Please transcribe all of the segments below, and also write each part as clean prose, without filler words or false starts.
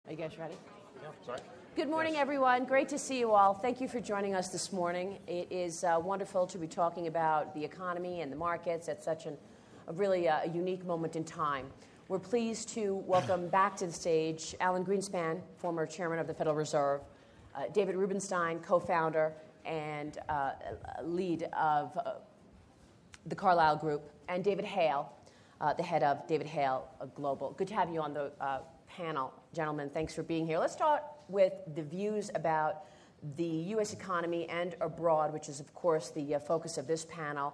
Are you guys ready? Yeah, sorry. Good morning, everyone. Great to see you all. Thank you for joining us this morning. It is wonderful to be talking about the economy and the markets at such a really unique moment in time. We're pleased to welcome back to the stage Alan Greenspan, former chairman of the Federal Reserve, David Rubenstein, co-founder and lead of the Carlyle Group, and David Hale, the head of David Hale Global. Good to have you on the panel, gentlemen. Thanks for being here. Let's start with the views about the U.S. economy and abroad, which is, of course, the focus of this panel,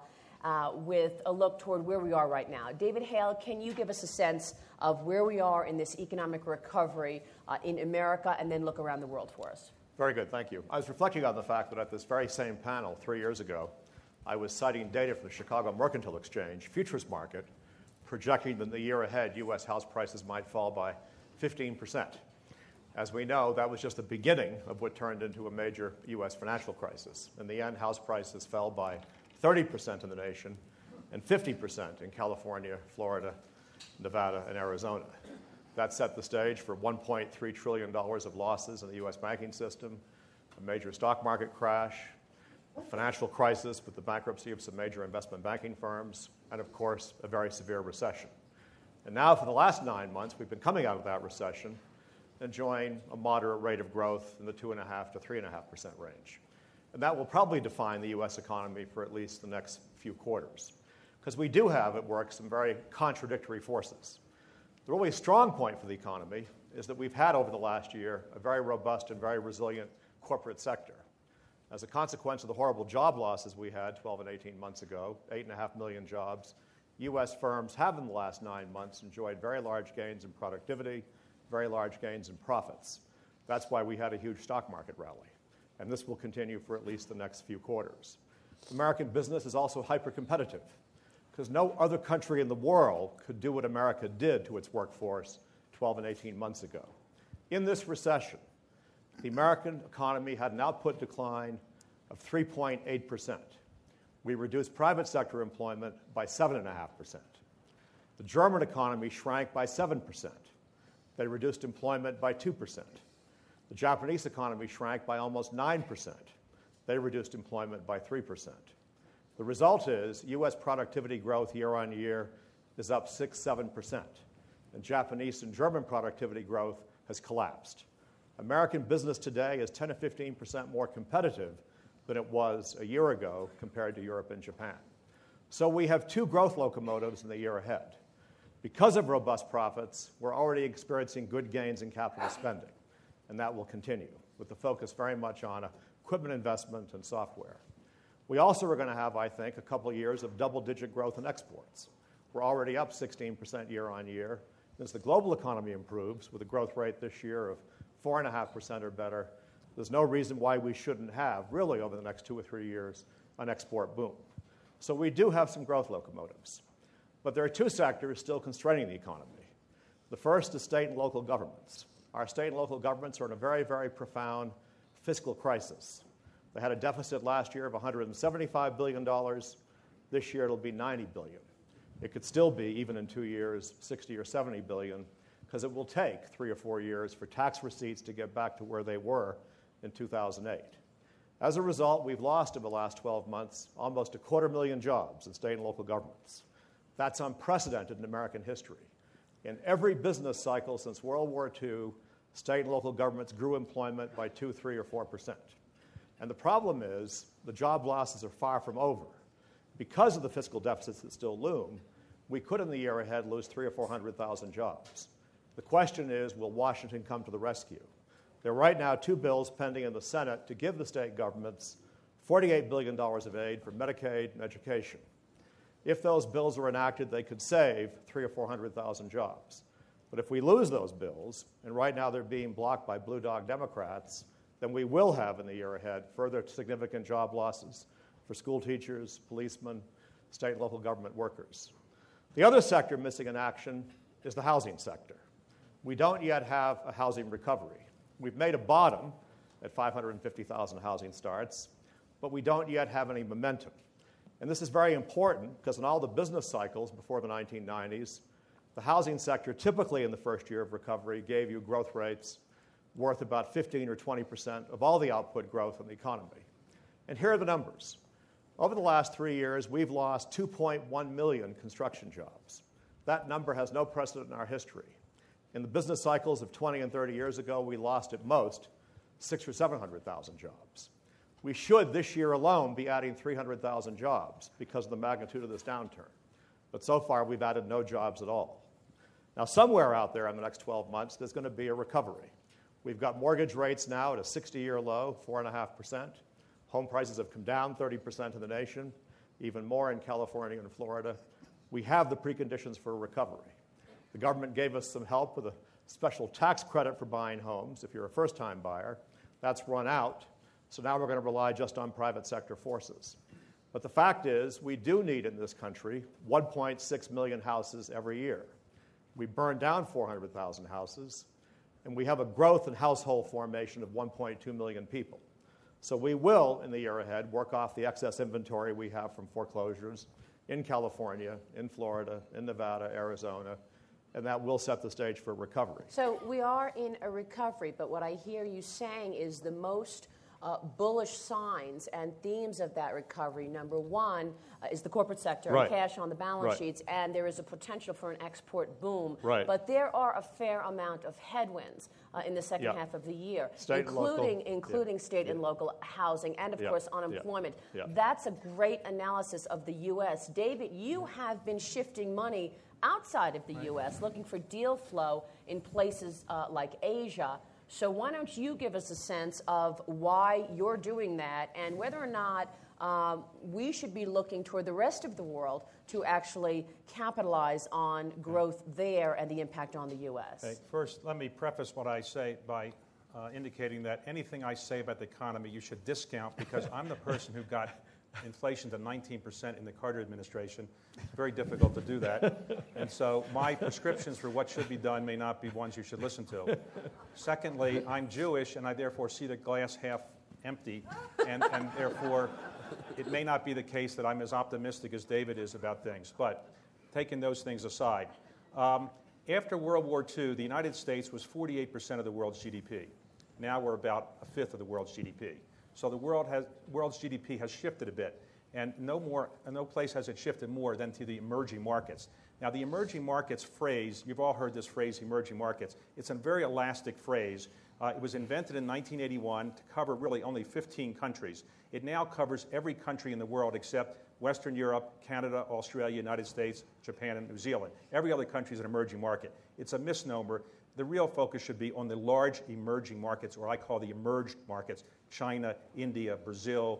with a look toward where we are right now. David Hale, can you give us a sense of where we are in this economic recovery in America, and then look around the world for us? Very good, thank you. I was reflecting on the fact that at this very same panel 3 years ago, I was citing data from the Chicago Mercantile Exchange futures market, projecting that in the year ahead, U.S. house prices might fall by 15%. As we know, that was just the beginning of what turned into a major U.S. financial crisis. In the end, house prices fell by 30% in the nation and 50% in California, Florida, Nevada, and Arizona. That set the stage for $1.3 trillion of losses in the U.S. banking system, a major stock market crash, a financial crisis with the bankruptcy of some major investment banking firms, and, of course, a very severe recession. And now, for the last 9 months, we've been coming out of that recession, enjoying a moderate rate of growth in the 2.5% to 3.5% range. And that will probably define the U.S. economy for at least the next few quarters, because we do have at work some very contradictory forces. The really strong point for the economy is that we've had over the last year a very robust and very resilient corporate sector. As a consequence of the horrible job losses we had 12 and 18 months ago, 8.5 million jobs, U.S. firms have in the last 9 months enjoyed very large gains in productivity, very large gains in profits. That's why we had a huge stock market rally. And this will continue for at least the next few quarters. American business is also hyper-competitive, because no other country in the world could do what America did to its workforce 12 and 18 months ago. In this recession, the American economy had an output decline of 3.8%. We reduced private sector employment by 7.5%. The German economy shrank by 7%. They reduced employment by 2%. The Japanese economy shrank by almost 9%. They reduced employment by 3%. The result is U.S. productivity growth year on year is up 6-7%. And Japanese and German productivity growth has collapsed. American business today is 10 to 15% more competitive than it was a year ago compared to Europe and Japan. So we have two growth locomotives in the year ahead. Because of robust profits, we're already experiencing good gains in capital spending, and that will continue, with the focus very much on equipment investment and software. We also are going to have, I think, a couple of years of double-digit growth in exports. We're already up 16% year on year. As the global economy improves, with a growth rate this year of 4.5% or better, there's no reason why we shouldn't have, really over the next 2 or 3 years, an export boom. So we do have some growth locomotives. But there are two sectors still constraining the economy. The first is state and local governments. Our state and local governments are in a very, very profound fiscal crisis. They had a deficit last year of $175 billion. This year it'll be $90 billion. It could still be, even in 2 years, $60 or $70 billion, because it will take 3 or 4 years for tax receipts to get back to where they were in 2008. As a result, we've lost in the last 12 months almost 250,000 jobs in state and local governments. That's unprecedented in American history. In every business cycle since World War II, state and local governments grew employment by 2, 3, or 4%. And the problem is the job losses are far from over. Because of the fiscal deficits that still loom, we could in the year ahead lose 300,000 or 400,000 jobs. The question is, will Washington come to the rescue? There are right now 2 bills pending in the Senate to give the state governments $48 billion of aid for Medicaid and education. If those bills are enacted, they could save 300,000 or 400,000 jobs. But if we lose those bills, and right now they're being blocked by Blue Dog Democrats, then we will have in the year ahead further significant job losses for school teachers, policemen, state and local government workers. The other sector missing in action is the housing sector. We don't yet have a housing recovery. We've made a bottom at 550,000 housing starts, but we don't yet have any momentum. And this is very important because in all the business cycles before the 1990s, The housing sector, typically in the first year of recovery, gave you growth rates worth about 15 or 20% of all the output growth in the economy. And here are the numbers. Over the last 3 years, we've lost 2.1 million construction jobs. That number has no precedent in our history. In the business cycles of 20 and 30 years ago, we lost at most 600,000 or 700,000 jobs. We should, this year alone, be adding 300,000 jobs because of the magnitude of this downturn. But so far, we've added no jobs at all. Now, somewhere out there in the next 12 months, there's going to be a recovery. We've got mortgage rates now at a 60-year low, 4.5%. Home prices have come down 30% in the nation, even more in California and Florida. We have the preconditions for a recovery. The government gave us some help with a special tax credit for buying homes if you're a first-time buyer. That's run out, so now we're going to rely just on private sector forces. But the fact is, we do need in this country 1.6 million houses every year. We burned down 400,000 houses, and we have a growth in household formation of 1.2 million people. So we will, in the year ahead, work off the excess inventory we have from foreclosures in California, in Florida, in Nevada, Arizona, and that will set the stage for recovery. So we are in a recovery, but what I hear you saying is the most bullish signs and themes of that recovery. Number one is the corporate sector, right. Cash on the balance right. sheets, and there is a potential for an export boom. Right. But there are a fair amount of headwinds in the second half of the year, including state and local housing, and of course unemployment. That's a great analysis of the U.S. David, you have been shifting money outside of the U.S., looking for deal flow in places like Asia. So why don't you give us a sense of why you're doing that and whether or not we should be looking toward the rest of the world to actually capitalize on growth there and the impact on the U.S.? Okay. First, let me preface what I say by indicating that anything I say about the economy you should discount because I'm the person who got inflation to 19% in the Carter administration. Very difficult to do that. And so my prescriptions for what should be done may not be ones you should listen to. Secondly, I'm Jewish, and I therefore see the glass half empty, and therefore it may not be the case that I'm as optimistic as David is about things. But taking those things aside, after World War II, the United States was 48% of the world's GDP. Now we're about a fifth of the world's GDP. So the world's GDP has shifted a bit, and no place has it shifted more than to the emerging markets. Now, the emerging markets phrase, you've all heard this phrase, emerging markets. It's a very elastic phrase. It was invented in 1981 to cover really only 15 countries. It now covers every country in the world except Western Europe, Canada, Australia, United States, Japan, and New Zealand. Every other country is an emerging market. It's a misnomer. The real focus should be on the large emerging markets, or I call the emerged markets: China, India, Brazil,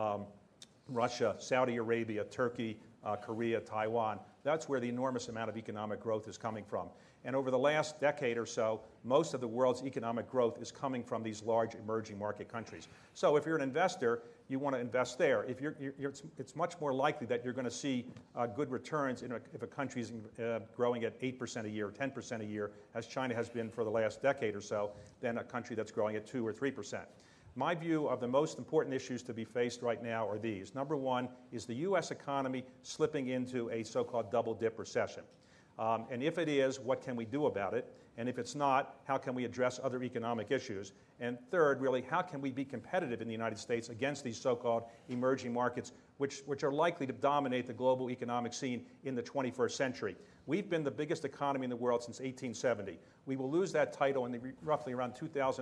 Russia, Saudi Arabia, Turkey, Korea, Taiwan. That's where the enormous amount of economic growth is coming from. And over the last decade or so, most of the world's economic growth is coming from these large emerging market countries. So if you're an investor, you want to invest there. If it's much more likely that you're going to see good returns if a country is growing at 8% a year, 10% a year, as China has been for the last decade or so, than a country that's growing at 2 or 3%. My view of the most important issues to be faced right now are these. Number one is the U.S. economy slipping into a so-called double-dip recession. And if it is, what can we do about it? And if it's not, how can we address other economic issues? And third, really, how can we be competitive in the United States against these so-called emerging markets, which are likely to dominate the global economic scene in the 21st century? We've been the biggest economy in the world since 1870. We will lose that title in roughly around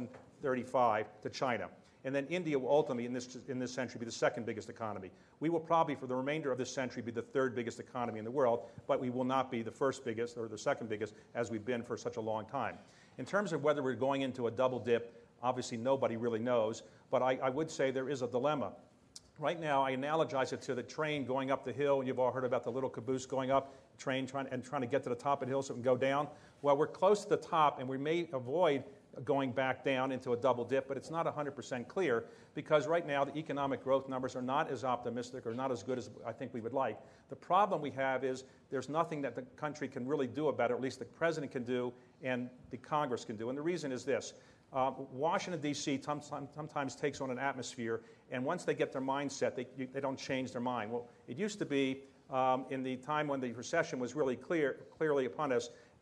2035 to China. And then India will ultimately, in this century, be the second biggest economy. We will probably, for the remainder of this century, be the third biggest economy in the world, but we will not be the first biggest or the second biggest, as we've been for such a long time. In terms of whether we're going into a double dip, obviously nobody really knows, but I would say there is a dilemma. Right now, I analogize it to the train going up the hill. You've all heard about the little caboose going up, trying to get to the top of the hill so it can go down. Well, we're close to the top, and we may avoid going back down into a double dip, but it's not 100% clear because right now the economic growth numbers are not as optimistic or not as good as I think we would like. The problem we have is there's nothing that the country can really do about it, or at least the president can do and the Congress can do. And the reason is this. Washington, D.C. sometimes takes on an atmosphere, and once they get their mindset, they don't change their mind. Well, it used to be in the time when the recession was really clearly upon us,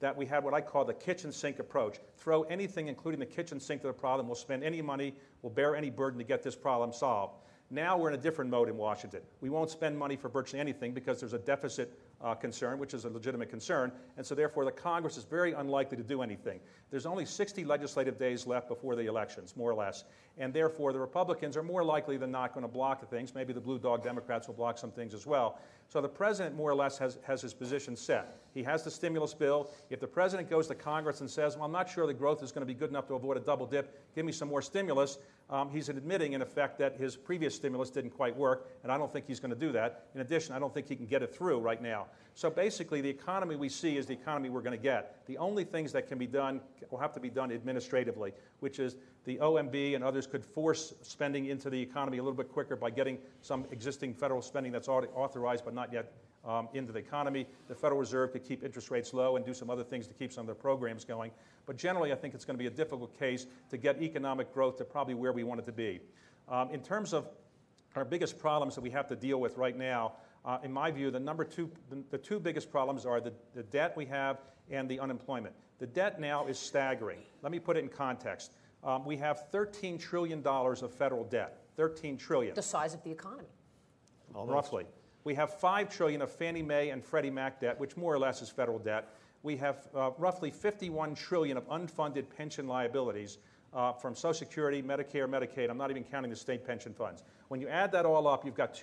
that we had what I call the kitchen sink approach. Throw anything, including the kitchen sink, to the problem. We'll spend any money. We'll bear any burden to get this problem solved. Now we're in a different mode in Washington. We won't spend money for virtually anything because there's a deficit concern, which is a legitimate concern, and so therefore the Congress is very unlikely to do anything. There's only 60 legislative days left before the elections, more or less, and therefore the Republicans are more likely than not going to block the things. Maybe the Blue Dog Democrats will block some things as well. So the president more or less has his position set. He has the stimulus bill. If the president goes to Congress and says, well, I'm not sure the growth is going to be good enough to avoid a double dip, give me some more stimulus, he's admitting, in effect, that his previous stimulus didn't quite work, and I don't think he's going to do that. In addition, I don't think he can get it through right now. So basically, the economy we see is the economy we're going to get. The only things that can be done will have to be done administratively, which is the OMB and others could force spending into the economy a little bit quicker by getting some existing federal spending that's already authorized but not yet into the economy. The Federal Reserve could keep interest rates low and do some other things to keep some of their programs going. But generally, I think it's going to be a difficult case to get economic growth to probably where we want it to be. In terms of our biggest problems that we have to deal with right now, in my view, the two biggest problems are the debt we have and the unemployment. The debt now is staggering. Let me put it in context. We have $13 trillion of federal debt. $13 trillion. The size of the economy. Almost. Roughly. We have $5 trillion of Fannie Mae and Freddie Mac debt, which more or less is federal debt. We have roughly $51 trillion of unfunded pension liabilities from Social Security, Medicare, Medicaid. I'm not even counting the state pension funds. When you add that all up, you've got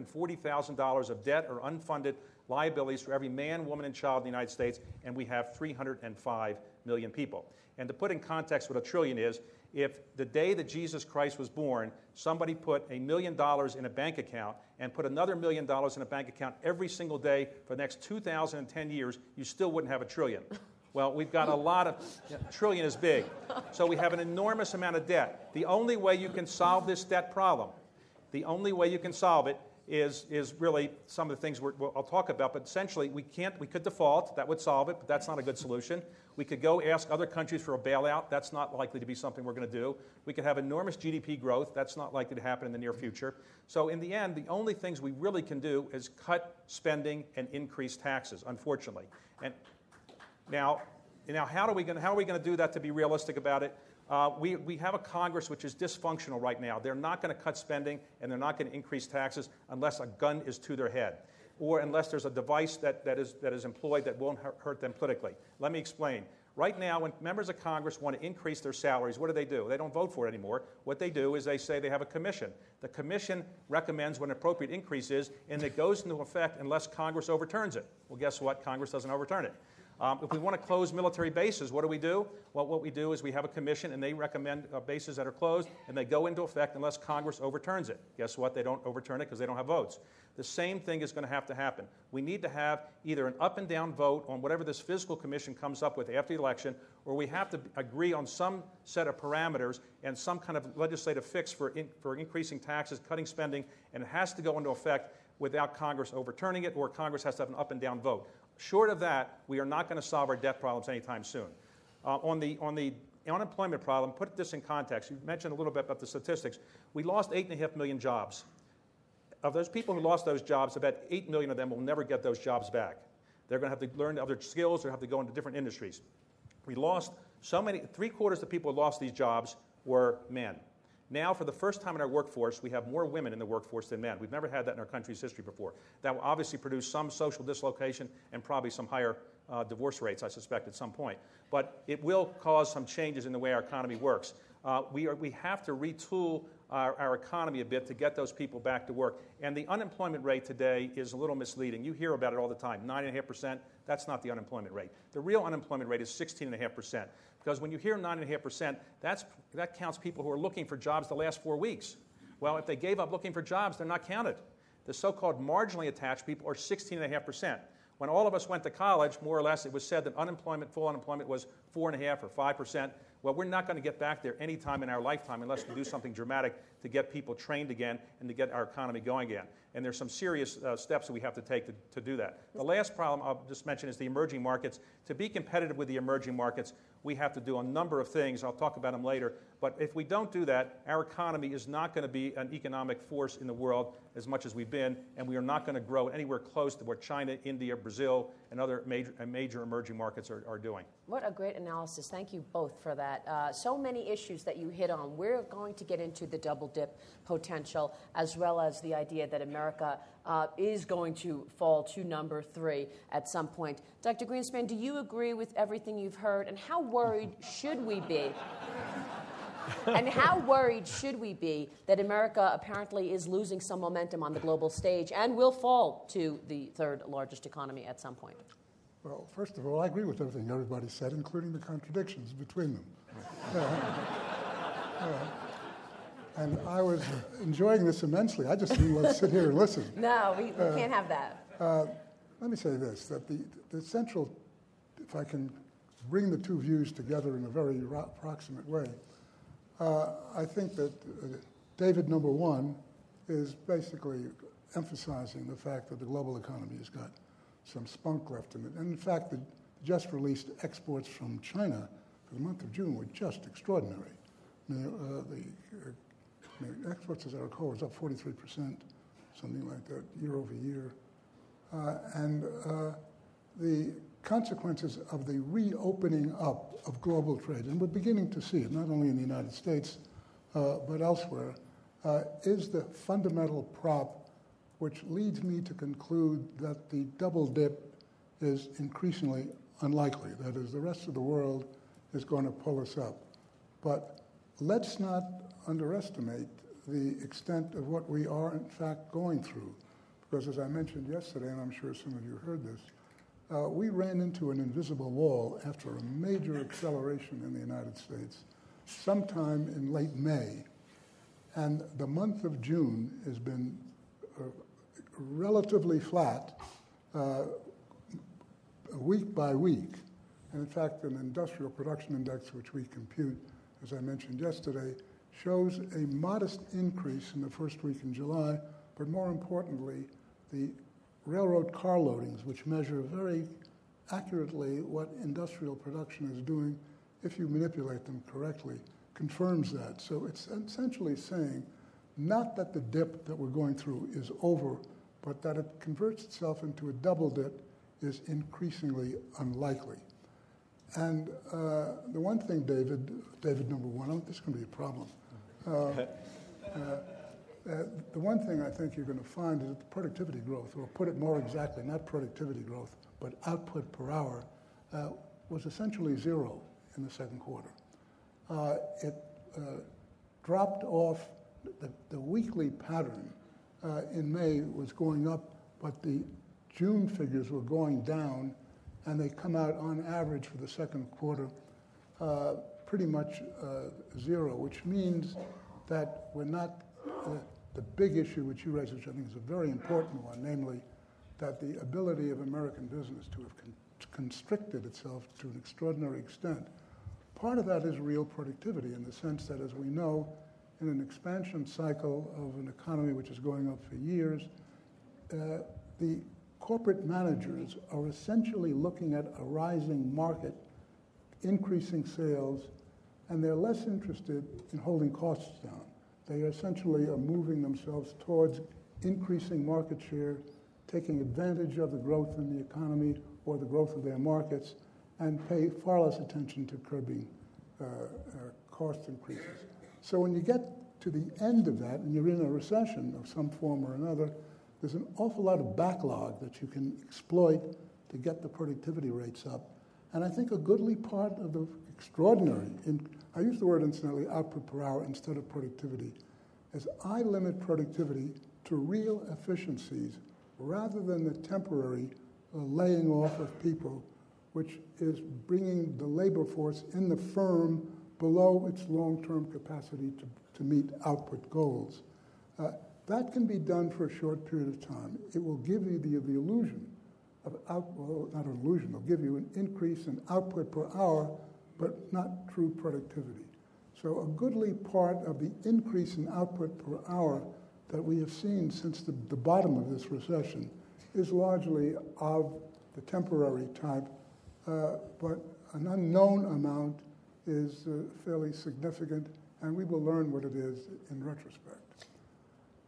$240,000 of debt or unfunded liabilities for every man, woman, and child in the United States, and we have 305 million people. And to put in context what a trillion is, if the day that Jesus Christ was born, somebody put $1 million in a bank account and put another $1 million in a bank account every single day for the next 2,010 years, you still wouldn't have a trillion. Well, we've got a lot of, trillion is big. So we have an enormous amount of debt. The only way you can solve this debt problem, the only way you can solve it is really some of the things I'll talk about, but essentially we could default, that would solve it, but that's not a good solution. We could go ask other countries for a bailout, that's not likely to be something we're going to do. We could have enormous GDP growth, that's not likely to happen in the near future. So in the end, the only things we really can do is cut spending and increase taxes, unfortunately. And now how are we going to do that to be realistic about it? We have a Congress which is dysfunctional right now. They're not going to cut spending and they're not going to increase taxes unless a gun is to their head or unless there's a device that is employed that won't hurt them politically. Let me explain. Right now, when members of Congress want to increase their salaries, what do? They don't vote for it anymore. What they do is they say they have a commission. The commission recommends what an appropriate increase is, and it goes into effect unless Congress overturns it. Well, guess what? Congress doesn't overturn it. If we want to close military bases, what do? Well, what we do is we have a commission, and they recommend bases that are closed, and they go into effect unless Congress overturns it. Guess what? They don't overturn it because they don't have votes. The same thing is going to have to happen. We need to have either an up and down vote on whatever this fiscal commission comes up with after the election, or we have to agree on some set of parameters and some kind of legislative fix for increasing taxes, cutting spending, and it has to go into effect without Congress overturning it, or Congress has to have an up and down vote. Short of that, we are not going to solve our debt problems anytime soon. On the unemployment problem, put this in context. You mentioned a little bit about the statistics. We lost 8.5 million jobs. Of those people who lost those jobs, about 8 million of them will never get those jobs back. They're going to have to learn other skills or have to go into different industries. We lost so many, 3/4 of the people who lost these jobs were men. Now, for the first time in our workforce, we have more women in the workforce than men. We've never had that in our country's history before. That will obviously produce some social dislocation and probably some higher divorce rates, I suspect, at some point. But it will cause some changes in the way our economy works. We have to retool our economy a bit to get those people back to work. And the unemployment rate today is a little misleading. You hear about it all the time, 9.5%. That's not the unemployment rate. The real unemployment rate is 16.5%. Because when you hear 9.5%, that counts people who are looking for jobs the last 4 weeks. Well, if they gave up looking for jobs, they're not counted. The so-called marginally attached people are 16.5%. When all of us went to college, more or less, it was said that full unemployment was 4.5% or 5%. Well, we're not going to get back there anytime in our lifetime unless we do something dramatic to get people trained again and to get our economy going again. And there's some serious steps that we have to take to do that. The last problem I'll just mention is the emerging markets. To be competitive with the emerging markets, we have to do a number of things. I'll talk about them later. But if we don't do that, our economy is not going to be an economic force in the world as much as we've been, and we are not going to grow anywhere close to what China, India, Brazil, and other major emerging markets are doing. What a great analysis. Thank you both for that. So many issues that you hit on. We're going to get into the double dip potential, as well as the idea that America is going to fall to number 3 at some point. Dr. Greenspan, do you agree with everything you've heard? And how worried should we be? And how worried should we be that America apparently is losing some momentum on the global stage and will fall to the 3rd largest economy at some point? Well, first of all, I agree with everything everybody said, including the contradictions between them. And I was enjoying this immensely. I just didn't want to sit here and listen. No, we can't have that. Let me say this, that the central, if I can bring the two views together in a very approximate way, I think that David number 1 is basically emphasizing the fact that the global economy has got some spunk left in it. And in fact, the just released exports from China for the month of June were just extraordinary. The exports, as I recall, was up 43%, something like that, year over year. And the consequences of the reopening up of global trade, and we're beginning to see it, not only in the United States, but elsewhere, is the fundamental prop which leads me to conclude that the double dip is increasingly unlikely. That is, the rest of the world is going to pull us up. But let's not underestimate the extent of what we are, in fact, going through. Because as I mentioned yesterday, and I'm sure some of you heard this, we ran into an invisible wall after a major acceleration in the United States sometime in late May. And the month of June has been relatively flat week by week. And in fact, an industrial production index, which we compute, as I mentioned yesterday, shows a modest increase in the first week in July, but more importantly, the railroad car loadings, which measure very accurately what industrial production is doing if you manipulate them correctly, confirms that. So it's essentially saying not that the dip that we're going through is over, but that it converts itself into a double dip is increasingly unlikely. And the one thing, David number 1, this is going to be a problem. The one thing I think you're going to find is that the productivity growth, or put it more exactly, not productivity growth, but output per hour, was essentially 0 in the second quarter. It dropped off. The weekly pattern in May was going up, but the June figures were going down, and they come out on average for the second quarter pretty much 0, which means that we're not, the big issue which you raised, which I think is a very important one, namely that the ability of American business to have constricted itself to an extraordinary extent. Part of that is real productivity in the sense that, as we know, in an expansion cycle of an economy which is going up for years, the corporate managers are essentially looking at a rising market, increasing sales, and they're less interested in holding costs down. They essentially are moving themselves towards increasing market share, taking advantage of the growth in the economy or the growth of their markets, and pay far less attention to curbing cost increases. So when you get to the end of that, and you're in a recession of some form or another, there's an awful lot of backlog that you can exploit to get the productivity rates up. And I think a goodly part of the extraordinary, I use the word incidentally, output per hour instead of productivity, is I limit productivity to real efficiencies rather than the temporary laying off of people, which is bringing the labor force in the firm below its long-term capacity to meet output goals. That can be done for a short period of time. It will give you the illusion of not an illusion, it'll give you an increase in output per hour, but not true productivity. So a goodly part of the increase in output per hour that we have seen since the bottom of this recession is largely of the temporary type, but an unknown amount is fairly significant, and we will learn what it is in retrospect.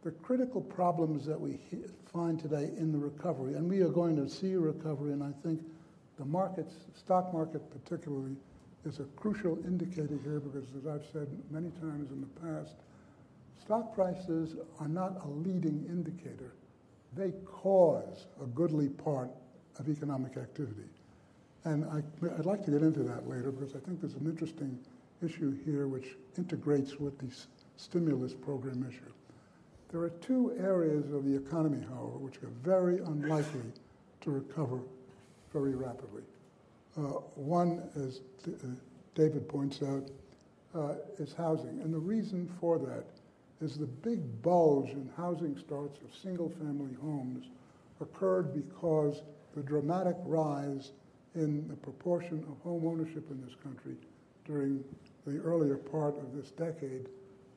the critical problems that we find today in the recovery, and we are going to see a recovery, and I think the markets, stock market particularly, is a crucial indicator here because, as I've said many times in the past, stock prices are not a leading indicator. They cause a goodly part of economic activity. And I'd like to get into that later because I think there's an interesting issue here which integrates with the stimulus program issue. There are two areas of the economy, however, which are very unlikely to recover very rapidly. One, as David points out, is housing. And the reason for that is the big bulge in housing starts of single-family homes occurred because the dramatic rise in the proportion of home ownership in this country during the earlier part of this decade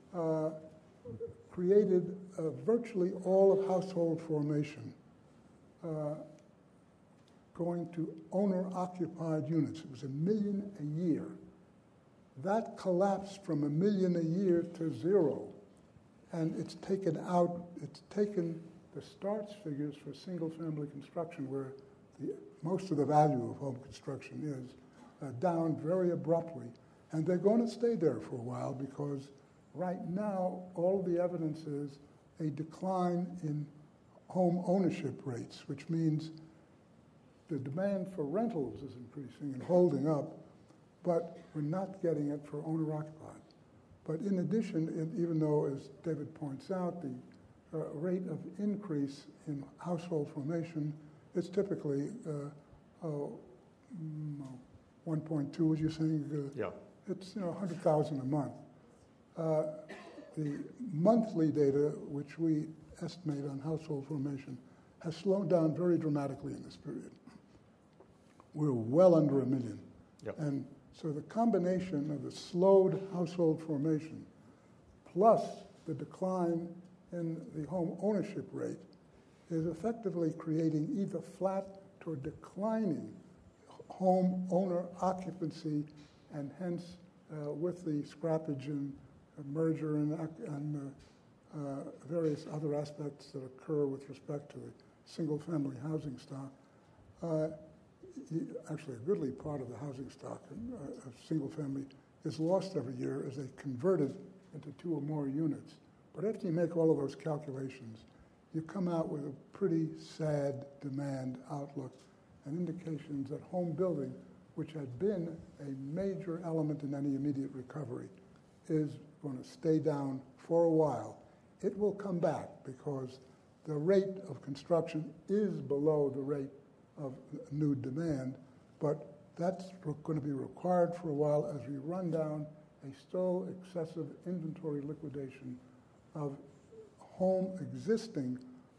created virtually all of household formation going to owner-occupied units. It was 1 million a year. That collapsed from 1 million a year to 0. And it's taken the starts figures for single-family construction, where most of the value of home construction is, down very abruptly. And they're going to stay there for a while because right now all the evidence is a decline in home ownership rates, which means the demand for rentals is increasing and holding up, but we're not getting it for owner-occupied. But in addition, even though, as David points out, the rate of increase in household formation is typically 1.2, was you saying? Yeah. It's 100,000 a month. The monthly data, which we estimate on household formation, has slowed down very dramatically in this period. We're well under 1 million. Yep. And so the combination of the slowed household formation plus the decline in the home ownership rate is effectively creating either flat to declining home owner occupancy, and hence with the scrappage and merger and various other aspects that occur with respect to the single-family housing stock, actually a goodly part of the housing stock of single-family is lost every year as they convert it into 2 or more units. But after you make all of those calculations, you come out with a pretty sad demand outlook and indications that home building, which had been a major element in any immediate recovery, is going to stay down for a while. It will come back because the rate of construction is below the rate of new demand, but that's going to be required for a while as we run down a still excessive inventory liquidation of existing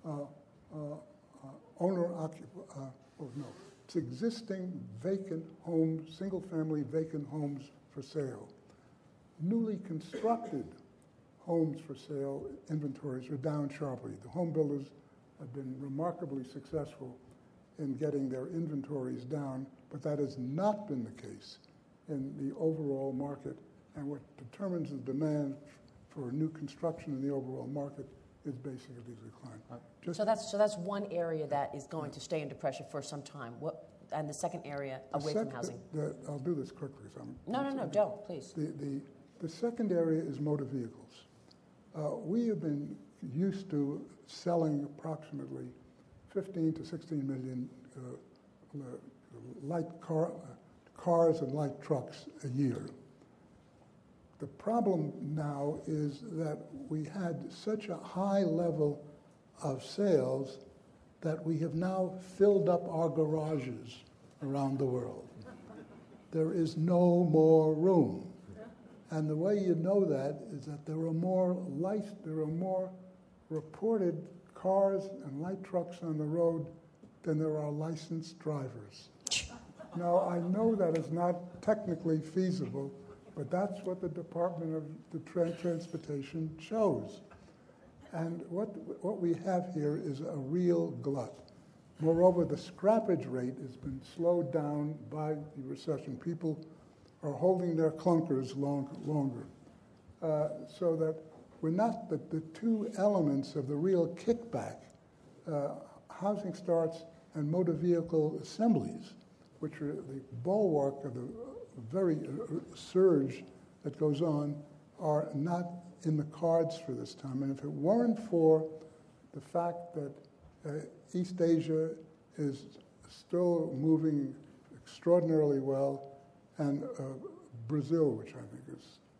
it's existing vacant homes, single-family vacant homes for sale. Newly constructed homes for sale inventories are down sharply. The home builders have been remarkably successful in getting their inventories down, but that has not been the case in the overall market. And what determines the demand for new construction in the overall market is basically decline. So that's one area that is going to stay under pressure for some time. And the second area, away from housing? I'll do this quickly. No, don't, please. The second area is motor vehicles. We have been used to selling approximately 15 to 16 million light cars and light trucks a year. The problem now is that we had such a high level of sales that we have now filled up our garages around the world. There is no more room. And the way you know that is that there are more reported cars and light trucks on the road than there are licensed drivers. Now, I know that is not technically feasible, but that's what the Department of the Transportation shows. And what we have here is a real glut. Moreover, the scrappage rate has been slowed down by the recession. People are holding their clunkers longer. So that were not the two elements of the real kickback, housing starts and motor vehicle assemblies, which are the bulwark of the very surge that goes on, are not in the cards for this time. And if it weren't for the fact that East Asia is still moving extraordinarily well, and Brazil, which I think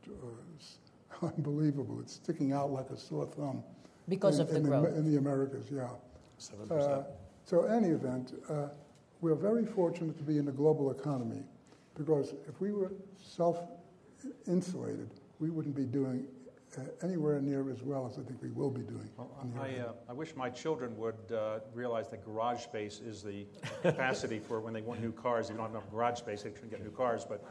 is unbelievable. It's sticking out like a sore thumb. Because of the growth. In the Americas, yeah. 7%. So in any event, we're very fortunate to be in the global economy, because if we were self-insulated, we wouldn't be doing anywhere near as well as I think we will be doing. I wish my children would realize that garage space is the capacity for when they want new cars. If you don't have enough garage space, they shouldn't get new cars. But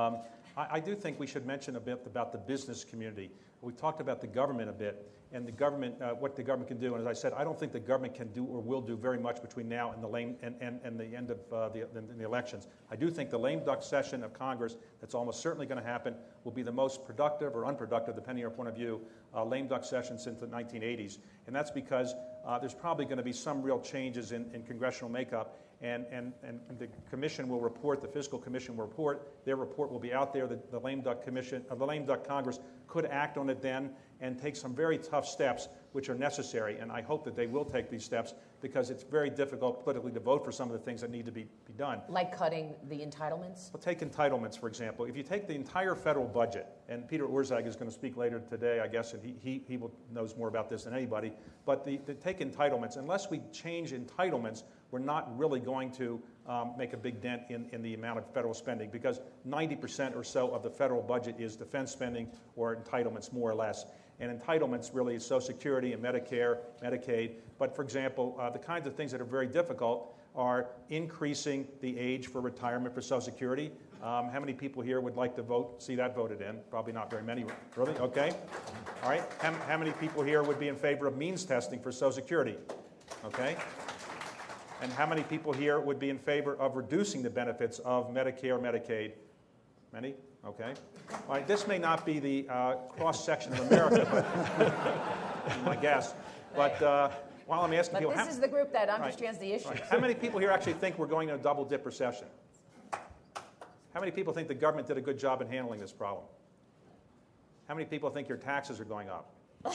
I do think we should mention a bit about the business community. We talked about the government a bit, and the government, what the government can do. And as I said, I don't think the government can do or will do very much between now and the end of the elections. I do think the lame duck session of Congress, that's almost certainly going to happen, will be the most productive or unproductive, depending on your point of view, lame duck session since the 1980s. And that's because there's probably going to be some real changes in congressional makeup. And the commission will report, the fiscal commission will report, their report will be out there. The lame duck commission, the lame duck Congress could act on it then and take some very tough steps which are necessary. And I hope that they will take these steps, because it's very difficult politically to vote for some of the things that need to be done. Like cutting the entitlements? Well, take entitlements, for example. If you take the entire federal budget, and Peter Orszag is going to speak later today, I guess, and he knows more about this than anybody, but take entitlements. Unless we change entitlements, we're not really going to make a big dent in the amount of federal spending, because 90% or so of the federal budget is defense spending or entitlements, more or less. And entitlements really is Social Security and Medicare, Medicaid. But for example, the kinds of things that are very difficult are increasing the age for retirement for Social Security. How many people here would like to see that voted in? Probably not very many. Really? Okay. All right. How many people here would be in favor of means testing for Social Security? Okay. And how many people here would be in favor of reducing the benefits of Medicare, Medicaid? Many? Okay. All right. This may not be the cross-section of America, but my guess. But while I'm asking people... But this is the group that understands the issue. Right. How many people here actually think we're going in a double-dip recession? How many people think the government did a good job in handling this problem? How many people think your taxes are going up?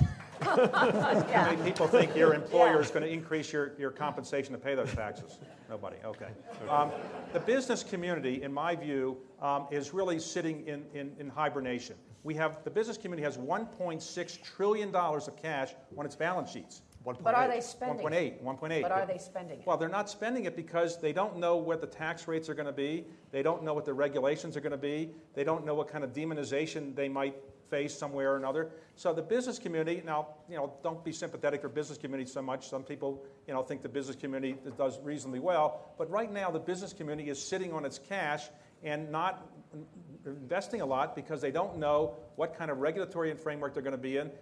How many people think your employer is going to increase your compensation to pay those taxes? Nobody. Okay. The business community, in my view, is really sitting in hibernation. The business community has $1.6 trillion of cash on its balance sheets. But are they spending 1.8. But are they spending it? Well, they're not spending it because they don't know what the tax rates are going to be. They don't know what the regulations are going to be. They don't know what kind of demonization they might face somewhere or another. So the business community, now, don't be sympathetic for business community so much. Some people, think the business community does reasonably well. But right now, the business community is sitting on its cash and not investing a lot because they don't know what kind of regulatory framework they're going to be in.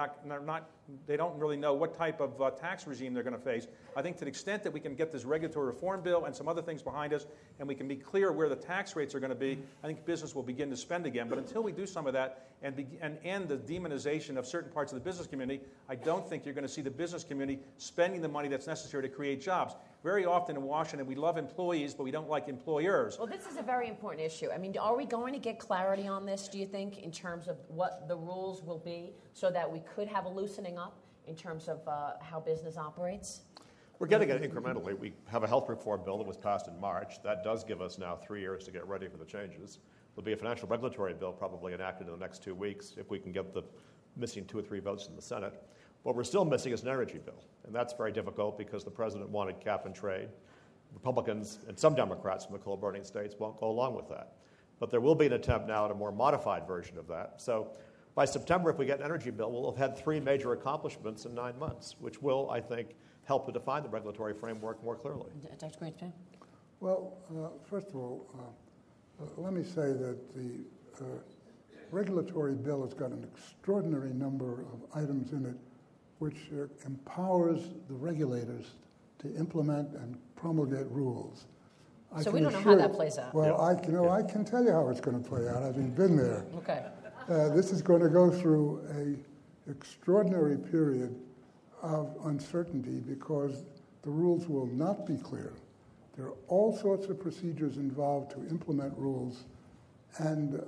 They don't really know what type of tax regime they're going to face. I think to the extent that we can get this regulatory reform bill and some other things behind us, and we can be clear where the tax rates are going to be, I think business will begin to spend again. But until we do some of that and end the demonization of certain parts of the business community, I don't think you're going to see the business community spending the money that's necessary to create jobs. Very often in Washington, we love employees, but we don't like employers. Well, this is a very important issue. I mean, are we going to get clarity on this, do you think, in terms of what the rules will be so that we could have a loosening up in terms of how business operates? We're getting it incrementally. We have a health reform bill that was passed in March. That does give us now 3 years to get ready for the changes. There'll be a financial regulatory bill probably enacted in the next 2 weeks if we can get the missing 2 or 3 votes in the Senate. What we're still missing is an energy bill, and that's very difficult because the president wanted cap and trade. Republicans and some Democrats from the coal-burning states won't go along with that. But there will be an attempt now at a more modified version of that. So by September, if we get an energy bill, we'll have had 3 major accomplishments in 9 months, which will, I think, help to define the regulatory framework more clearly. Dr. Greenspan? Well, first of all, let me say that the regulatory bill has got an extraordinary number of items in it which empowers the regulators to implement and promulgate rules. So we don't know how that plays out. Well, I can tell you how it's going to play out, having been there. Okay. This is going to go through extraordinary period of uncertainty because the rules will not be clear. There are all sorts of procedures involved to implement rules, and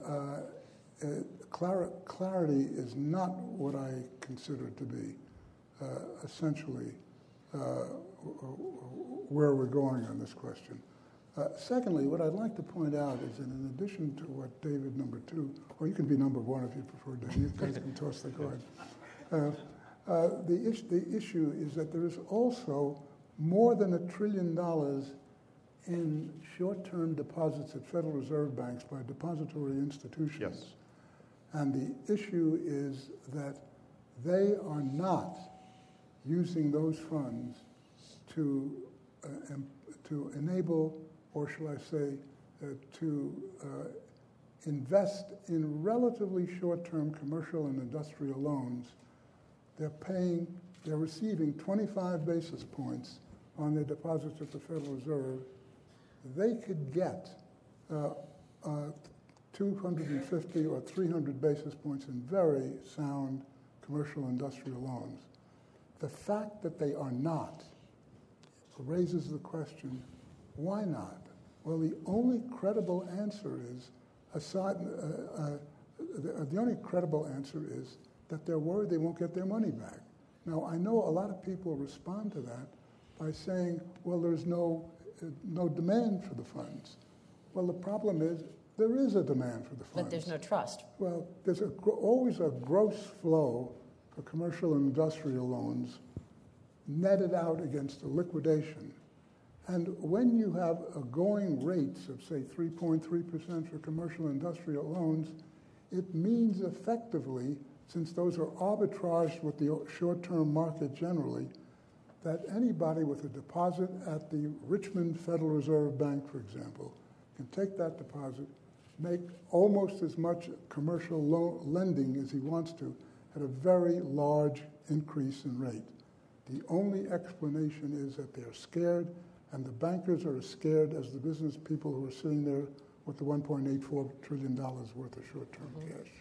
clarity is not what I consider to be essentially where we're going on this question. Secondly, what I'd like to point out is that in addition to what David, number two, or you can be number one if you prefer, David, you guys can toss the coin. The issue is that there is also more than $1 trillion in short-term deposits at Federal Reserve banks by depository institutions. Yes. And the issue is that they are not using those funds to enable, or shall I say, to invest in relatively short-term commercial and industrial loans. They're receiving 25 basis points on their deposits at the Federal Reserve. They could get 250 or 300 basis points in very sound commercial industrial loans. The fact that they are not raises the question, why not? Well, the only credible answer is that they're worried they won't get their money back. Now, I know a lot of people respond to that by saying, well, there's no demand for the funds. Well, the problem is there is a demand for the funds. But there's no trust. Well, there's always a gross flow for commercial and industrial loans netted out against a liquidation. And when you have going rates of, say, 3.3% for commercial and industrial loans, it means effectively, since those are arbitraged with the short-term market generally, that anybody with a deposit at the Richmond Federal Reserve Bank, for example, can take that deposit, make almost as much commercial lending as he wants to at a very large increase in rate. The only explanation is that they're scared, and the bankers are as scared as the business people who are sitting there with the $1.84 trillion worth of short-term cash.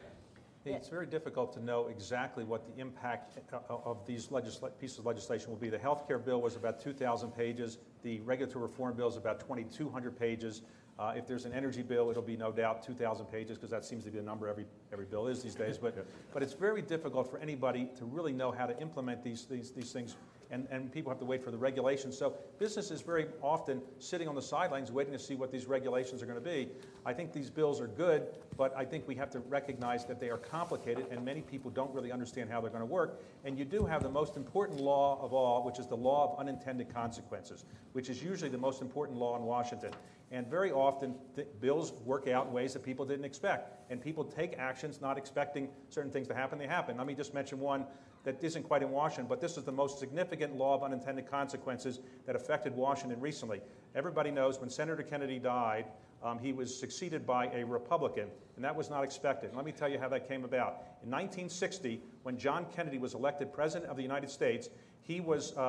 It's very difficult to know exactly what the impact of these pieces of legislation will be. The health care bill was about 2,000 pages. The regulatory reform bill is about 2,200 pages. If there's an energy bill, it'll be no doubt 2,000 pages, because that seems to be the number every bill is these days. But it's very difficult for anybody to really know how to implement these things, and people have to wait for the regulations. So business is very often sitting on the sidelines waiting to see what these regulations are going to be. I think these bills are good, but I think we have to recognize that they are complicated, and many people don't really understand how they're going to work. And you do have the most important law of all, which is the law of unintended consequences, which is usually the most important law in Washington. And very often, bills work out in ways that people didn't expect. And people take actions not expecting certain things to happen. They happen. Let me just mention one that isn't quite in Washington, but this is the most significant law of unintended consequences that affected Washington recently. Everybody knows when Senator Kennedy died, he was succeeded by a Republican, and that was not expected. Let me tell you how that came about. In 1960, when John Kennedy was elected President of the United States, he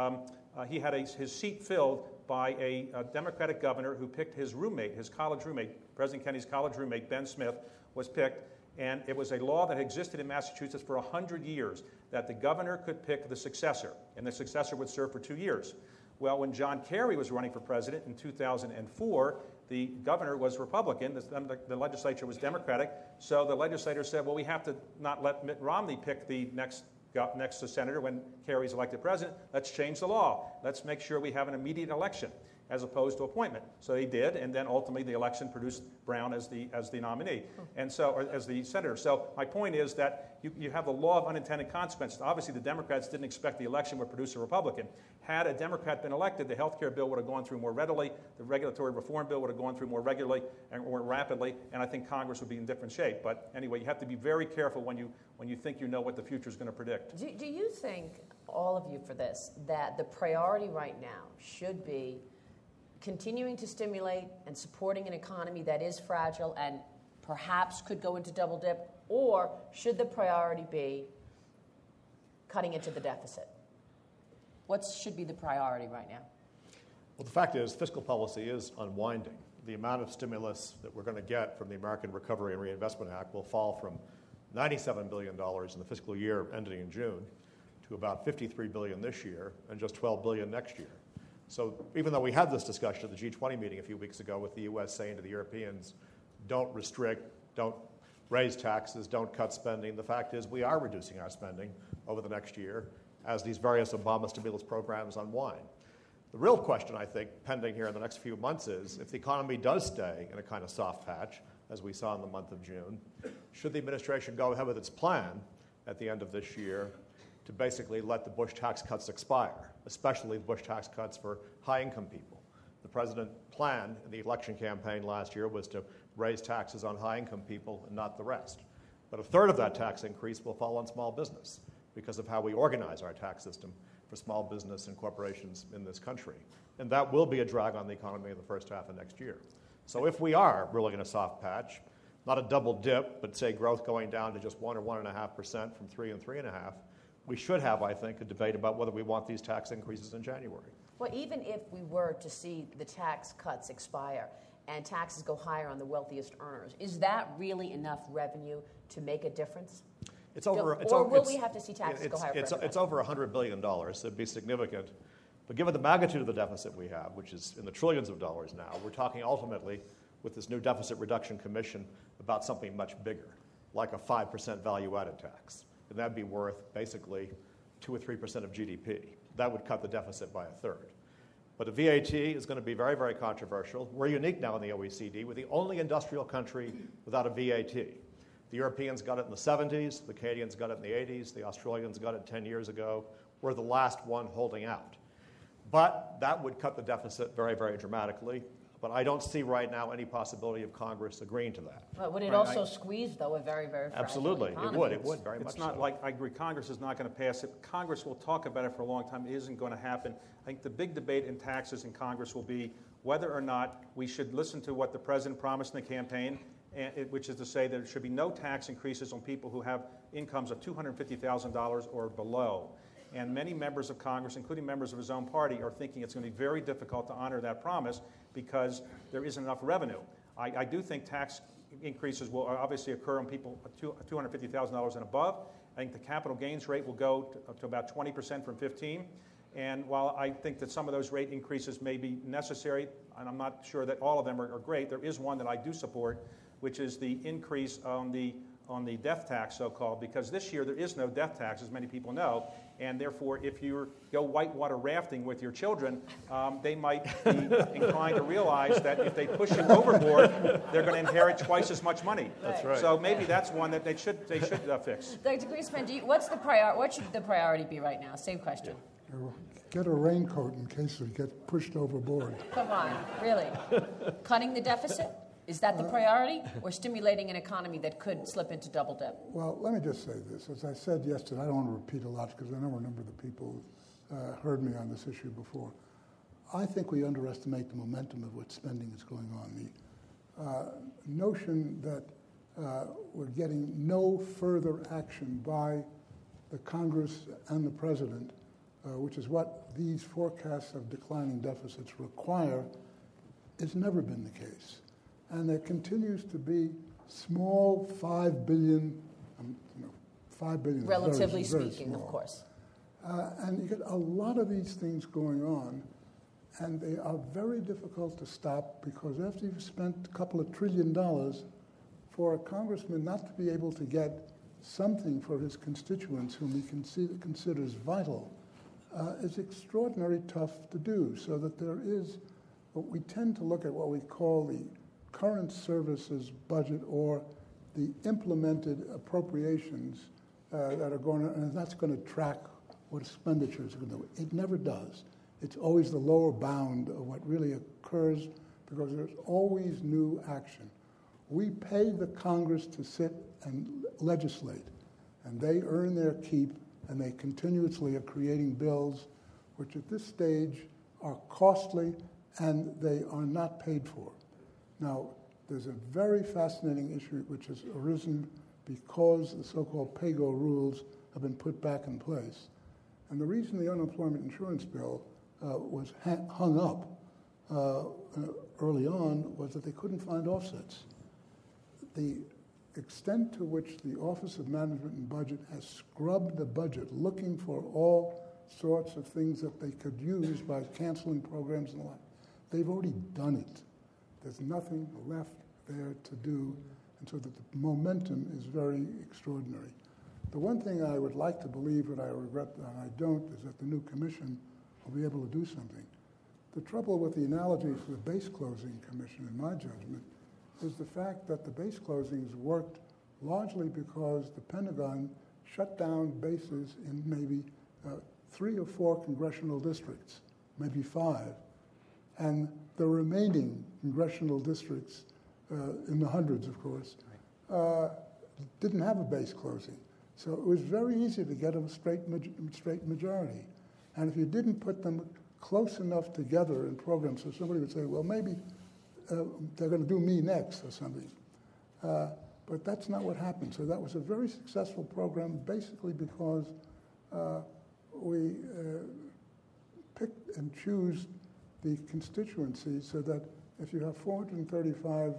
had his seat filled by a Democratic governor who picked his roommate, his college roommate. President Kennedy's college roommate, Ben Smith, was picked, and it was a law that existed in Massachusetts for 100 years, that the governor could pick the successor, and the successor would serve for 2 years. Well, when John Kerry was running for president in 2004, the governor was Republican, the legislature was Democratic, so the legislature said, well, we have to not let Mitt Romney pick the next senator when Kerry's elected president. Let's change the law. Let's make sure we have an immediate election as opposed to appointment. So they did, and then ultimately the election produced Brown as the nominee, and so, or as the senator. So my point is that you have the law of unintended consequences. Obviously, the Democrats didn't expect the election would produce a Republican. Had a Democrat been elected, the health care bill would have gone through more readily, the regulatory reform bill would have gone through more regularly and more rapidly, and I think Congress would be in different shape. But anyway, you have to be very careful when you think you know what the future is going to predict. Do you think, all of you for this, that the priority right now should be continuing to stimulate and supporting an economy that is fragile and perhaps could go into double dip, or should the priority be cutting into the deficit? What should be the priority right now? Well, the fact is, fiscal policy is unwinding. The amount of stimulus that we're going to get from the American Recovery and Reinvestment Act will fall from $97 billion in the fiscal year ending in June, to about $53 billion this year and just $12 billion next year. So even though we had this discussion at the G20 meeting a few weeks ago with the U.S. saying to the Europeans, don't restrict, don't raise taxes, don't cut spending, the fact is we are reducing our spending over the next year as these various Obama stimulus programs unwind. The real question, I think, pending here in the next few months is, if the economy does stay in a kind of soft patch, as we saw in the month of June, should the administration go ahead with its plan at the end of this year to basically let the Bush tax cuts expire, especially the Bush tax cuts for high-income people? The president plan in the election campaign last year was to raise taxes on high-income people and not the rest. But a third of that tax increase will fall on small business because of how we organize our tax system for small business and corporations in this country. And that will be a drag on the economy in the first half of next year. So if we are really in a soft patch, not a double dip, but say growth going down to just 1 or 1.5% from 3 and 3.5%, we should have, I think, a debate about whether we want these tax increases in January. Well, even if we were to see the tax cuts expire and taxes go higher on the wealthiest earners, is that really enough revenue to make a difference? Will we have to see taxes go higher? It's over $100 billion, so it'd be significant. But given the magnitude of the deficit we have, which is in the trillions of dollars now, we're talking ultimately with this new Deficit Reduction Commission about something much bigger, like a 5% value-added tax. And that'd be worth basically 2 or 3% of GDP. That would cut the deficit by a third. But the VAT is going to be very, very controversial. We're unique now in the OECD. We're the only industrial country without a VAT. The Europeans got it in the 70s, the Canadians got it in the 80s, the Australians got it 10 years ago. We're the last one holding out. But that would cut the deficit very, very dramatically. But I don't see right now any possibility of Congress agreeing to that. But would it also squeeze, though, a very, very fragile Absolutely, economy? It would very much so. It's not like, I agree, Congress is not going to pass it. Congress will talk about it for a long time. It isn't going to happen. I think the big debate in taxes in Congress will be whether or not we should listen to what the president promised in the campaign, which is to say that there should be no tax increases on people who have incomes of $250,000 or below. And many members of Congress, including members of his own party, are thinking it's going to be very difficult to honor that promise because there isn't enough revenue. I do think tax increases will obviously occur on people $250,000 and above. I think the capital gains rate will go to about 20% from 15%. And while I think that some of those rate increases may be necessary, and I'm not sure that all of them are great, there is one that I do support, which is the increase on the death tax, so-called, because this year there is no death tax, as many people know, and therefore if you go whitewater rafting with your children, they might be inclined to realize that if they push you overboard, they're going to inherit twice as much money. That's right. So maybe that's one that they should fix. Dr. Griesman, what should the priority be right now? Same question. Get a raincoat in case we get pushed overboard. Come on, really? Cutting the deficit? Is that the priority, or stimulating an economy that could slip into double dip? Well, let me just say this. As I said yesterday, I don't want to repeat a lot because I know a number of the people heard me on this issue before. I think we underestimate the momentum of what spending is going on. The notion that we're getting no further action by the Congress and the President, which is what these forecasts of declining deficits require, has never been the case. And there continues to be small $5 billion, $5 billion relatively is very speaking, small. of course. And you get a lot of these things going on, and they are very difficult to stop because after you've spent a couple of $1 trillion, for a congressman not to be able to get something for his constituents whom he considers vital is extraordinarily tough to do. So that there is, we tend to look at what we call the current services budget or the implemented appropriations that are going to, and that's going to track what expenditures are going to do. It never does. It's always the lower bound of what really occurs because there's always new action. We pay the Congress to sit and legislate, and they earn their keep, and they continuously are creating bills which at this stage are costly and they are not paid for. Now, there's a very fascinating issue which has arisen because the so-called PAYGO rules have been put back in place. And the reason the unemployment insurance bill was hung up early on was that they couldn't find offsets. The extent to which the Office of Management and Budget has scrubbed the budget, looking for all sorts of things that they could use by canceling programs and the like. They've already done it. There's nothing left there to do, and so that the momentum is very extraordinary. The one thing I would like to believe, but I regret that I don't, is that the new commission will be able to do something. The trouble with the analogy to the base closing commission, in my judgment, is the fact that the base closings worked largely because the Pentagon shut down bases in maybe 3 or 4 congressional districts, maybe 5, and the remaining congressional districts, in the hundreds, of course, didn't have a base closing. So it was very easy to get a straight majority. And if you didn't put them close enough together in programs, so somebody would say, well, maybe they're going to do me next or something. But that's not what happened. So that was a very successful program, basically because we picked and choose the constituencies so that if you have 435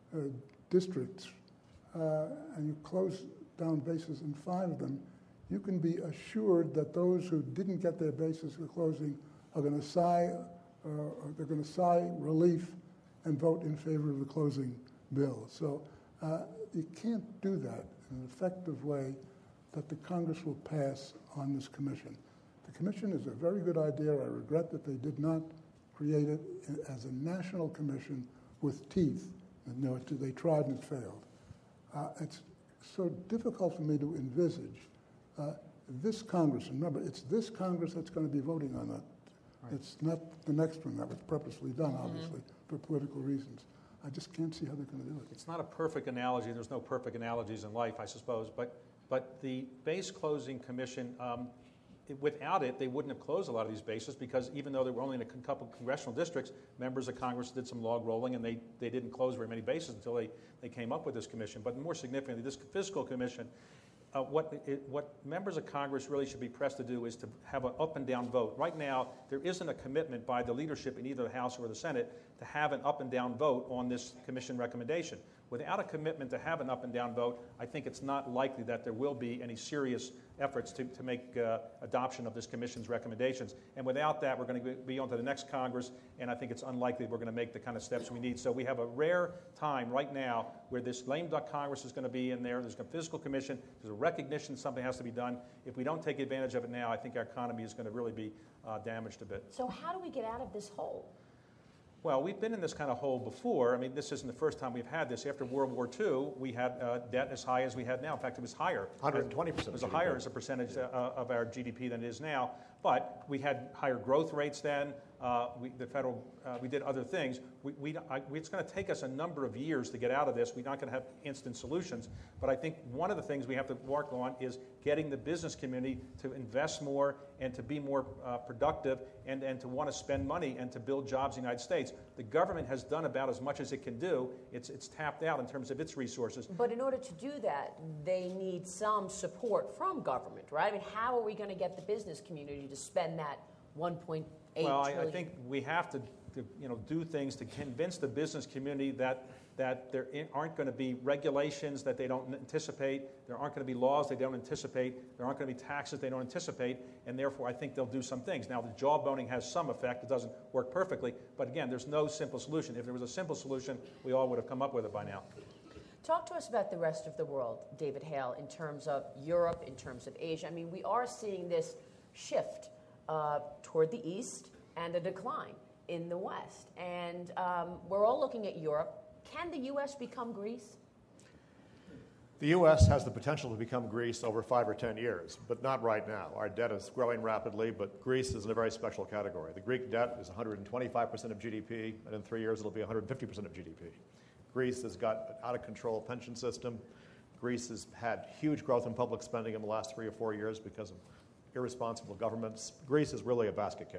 districts and you close down bases in 5 of them, you can be assured that those who didn't get their bases for closing are going to sigh, they're going to sigh relief and vote in favor of the closing bill. So you can't do that in an effective way that the Congress will pass on this commission. The commission is a very good idea. I regret that they did not create it as a national commission with teeth. No, they tried and it failed. It's so difficult for me to envisage this Congress. And remember, it's this Congress that's going to be voting on that. Right. It's not the next one. That was purposely done, obviously, for political reasons. I just can't see how they're going to do it. It's not a perfect analogy. There's no perfect analogies in life, I suppose. But the base closing commission, without it, they wouldn't have closed a lot of these bases because even though they were only in a couple of congressional districts, members of Congress did some log rolling and they didn't close very many bases until they came up with this commission. But more significantly, this fiscal commission, what members of Congress really should be pressed to do is to have an up and down vote. Right now, there isn't a commitment by the leadership in either the House or the Senate to have an up and down vote on this commission recommendation. Without a commitment to have an up and down vote, I think it's not likely that there will be any serious efforts to make adoption of this commission's recommendations. And without that, we're going to be on to the next Congress, and I think it's unlikely we're going to make the kind of steps we need. So we have a rare time right now where this lame duck Congress is going to be in there. There's a fiscal commission. There's a recognition something has to be done. If we don't take advantage of it now, I think our economy is going to really be damaged a bit. So how do we get out of this hole? Well, we've been in this kind of hole before. I mean, this isn't the first time we've had this. After World War II, we had debt as high as we had now. In fact, it was higher. 120%. It was higher as a percentage of our GDP than it is now. But we had higher growth rates then. We did other things. It's going to take us a number of years to get out of this. We're not going to have instant solutions. But I think one of the things we have to work on is getting the business community to invest more and to be more productive and to want to spend money and to build jobs in the United States. The government has done about as much as it can do. It's tapped out in terms of its resources. But in order to do that, they need some support from government, right? I mean, how are we going to get the business community to spend that $1.8 trillion? I think we have to do things to convince the business community that there aren't going to be regulations that they don't anticipate, there aren't going to be laws they don't anticipate, there aren't going to be taxes they don't anticipate, and therefore I think they'll do some things. Now, the jawboning has some effect. It doesn't work perfectly, but again, there's no simple solution. If there was a simple solution, we all would have come up with it by now. Talk to us about the rest of the world, David Hale, in terms of Europe, in terms of Asia. I mean, we are seeing this shift toward the east and a decline in the west. And we're all looking at Europe. Can the U.S. become Greece? The U.S. has the potential to become Greece over 5 or 10 years, but not right now. Our debt is growing rapidly, but Greece is in a very special category. The Greek debt is 125% of GDP, and in 3 years it'll be 150% of GDP. Greece has got an out-of-control pension system. Greece has had huge growth in public spending in the last 3 or 4 years because of irresponsible governments. Greece is really a basket case.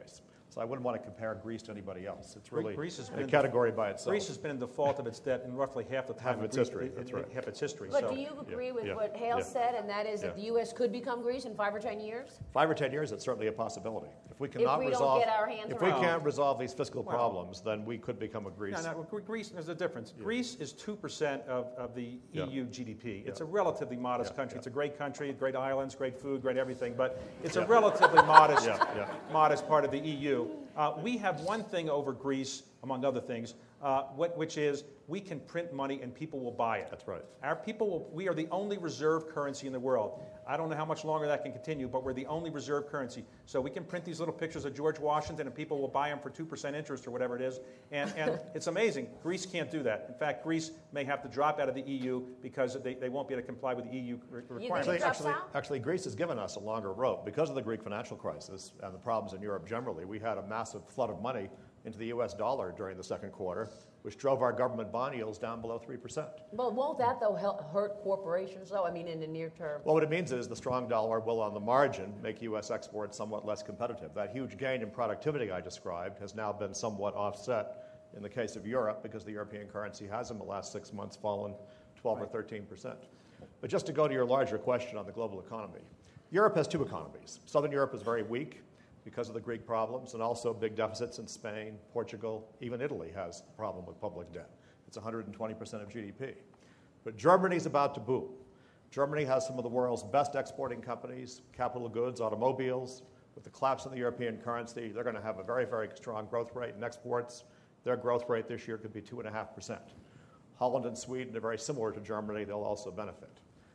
So I wouldn't want to compare Greece to anybody else. It's really Greece has a been category by itself. Greece has been in default of its debt in roughly half the time Half of its history, that's right. Half its history. But so. do you agree with yeah, what Hale yeah. said, and that is that the U.S. could become Greece in 5 or 10 years? 5 or 10 years, it's certainly a possibility. If we we don't get our hands if we around. can't resolve these fiscal problems, then we could become a Greece. No, Greece, there's a difference. Greece is 2% of the Yeah. EU GDP. It's a relatively modest country. It's a great country, great islands, great food, great everything, but it's a relatively modest, modest part of the EU. We have one thing over Greece, among other things, which is we can print money and people will buy it. That's right. We are the only reserve currency in the world. I don't know how much longer that can continue, but we're the only reserve currency. So we can print these little pictures of George Washington and people will buy them for 2% interest or whatever it is. And it's amazing. Greece can't do that. In fact, Greece may have to drop out of the EU because they won't be able to comply with the EU requirements. Actually, Greece has given us a longer rope. Because of the Greek financial crisis and the problems in Europe generally, we had a massive flood of money into the U.S. dollar during the second quarter, which drove our government bond yields down below 3%. Well, won't that, though, hurt corporations, though? I mean, in the near term. Well, what it means is the strong dollar will, on the margin, make U.S. exports somewhat less competitive. That huge gain in productivity I described has now been somewhat offset in the case of Europe because the European currency has, in the last 6 months, fallen 12 or 13%. But just to go to your larger question on the global economy, Europe has two economies. Southern Europe is very weak because of the Greek problems, and also big deficits in Spain, Portugal, even Italy has a problem with public debt. It's 120% of GDP. But Germany's about to boom. Germany has some of the world's best exporting companies, capital goods, automobiles. With the collapse in the European currency, they're going to have a very, very strong growth rate in exports. Their growth rate this year could be 2.5%. Holland and Sweden are very similar to Germany. They'll also benefit.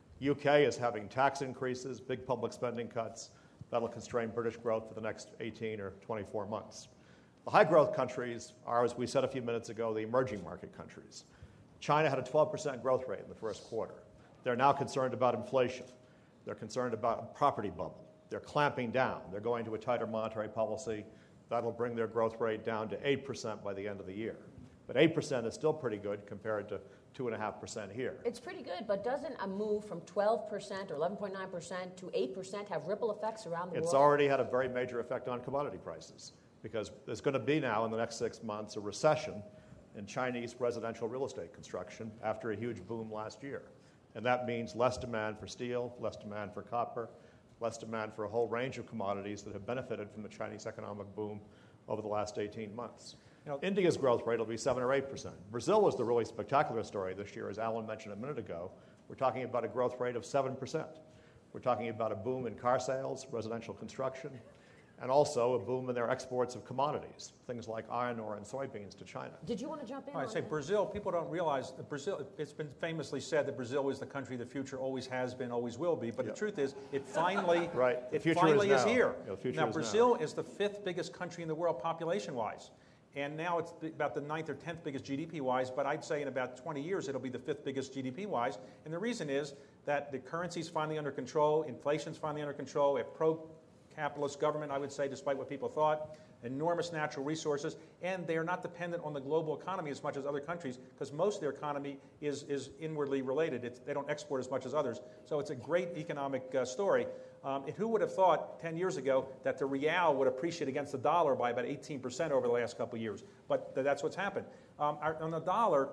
UK is having tax increases, big public spending cuts. That'll constrain British growth for the next 18 or 24 months. The high-growth countries are, as we said a few minutes ago, the emerging market countries. China had a 12% growth rate in the first quarter. They're now concerned about inflation. They're concerned about a property bubble. They're clamping down. They're going to a tighter monetary policy. That'll bring their growth rate down to 8% by the end of the year. But 8% is still pretty good compared to 2.5% here. It's pretty good, but doesn't a move from 12% or 11.9% to 8% have ripple effects around the world? It's already had a very major effect on commodity prices because there's going to be now in the next 6 months a recession in Chinese residential real estate construction after a huge boom last year. And that means less demand for steel, less demand for copper, less demand for a whole range of commodities that have benefited from the Chinese economic boom over the last 18 months. India's growth rate will be 7 or 8%. Brazil was the really spectacular story this year, as Alan mentioned a minute ago. We're talking about a growth rate of 7%. We're talking about a boom in car sales, residential construction, and also a boom in their exports of commodities, things like iron ore and soybeans to China. Did you want to jump in? I say Brazil, people don't realize that Brazil, it's been famously said that Brazil is the country of the future, always has been, always will be. But the truth is, it finally, is here. Now, Brazil is the 5th biggest country in the world population-wise. And now it's about the 9th or 10th biggest GDP-wise, but I'd say in about 20 years it'll be the 5th biggest GDP-wise. And the reason is that the currency's finally under control, inflation's finally under control, a pro-capitalist government, I would say, despite what people thought, enormous natural resources, and they are not dependent on the global economy as much as other countries because most of their economy is inwardly related. They don't export as much as others. So it's a great economic story. And who would have thought 10 years ago that the real would appreciate against the dollar by about 18% over the last couple of years? But that's what's happened. On the dollar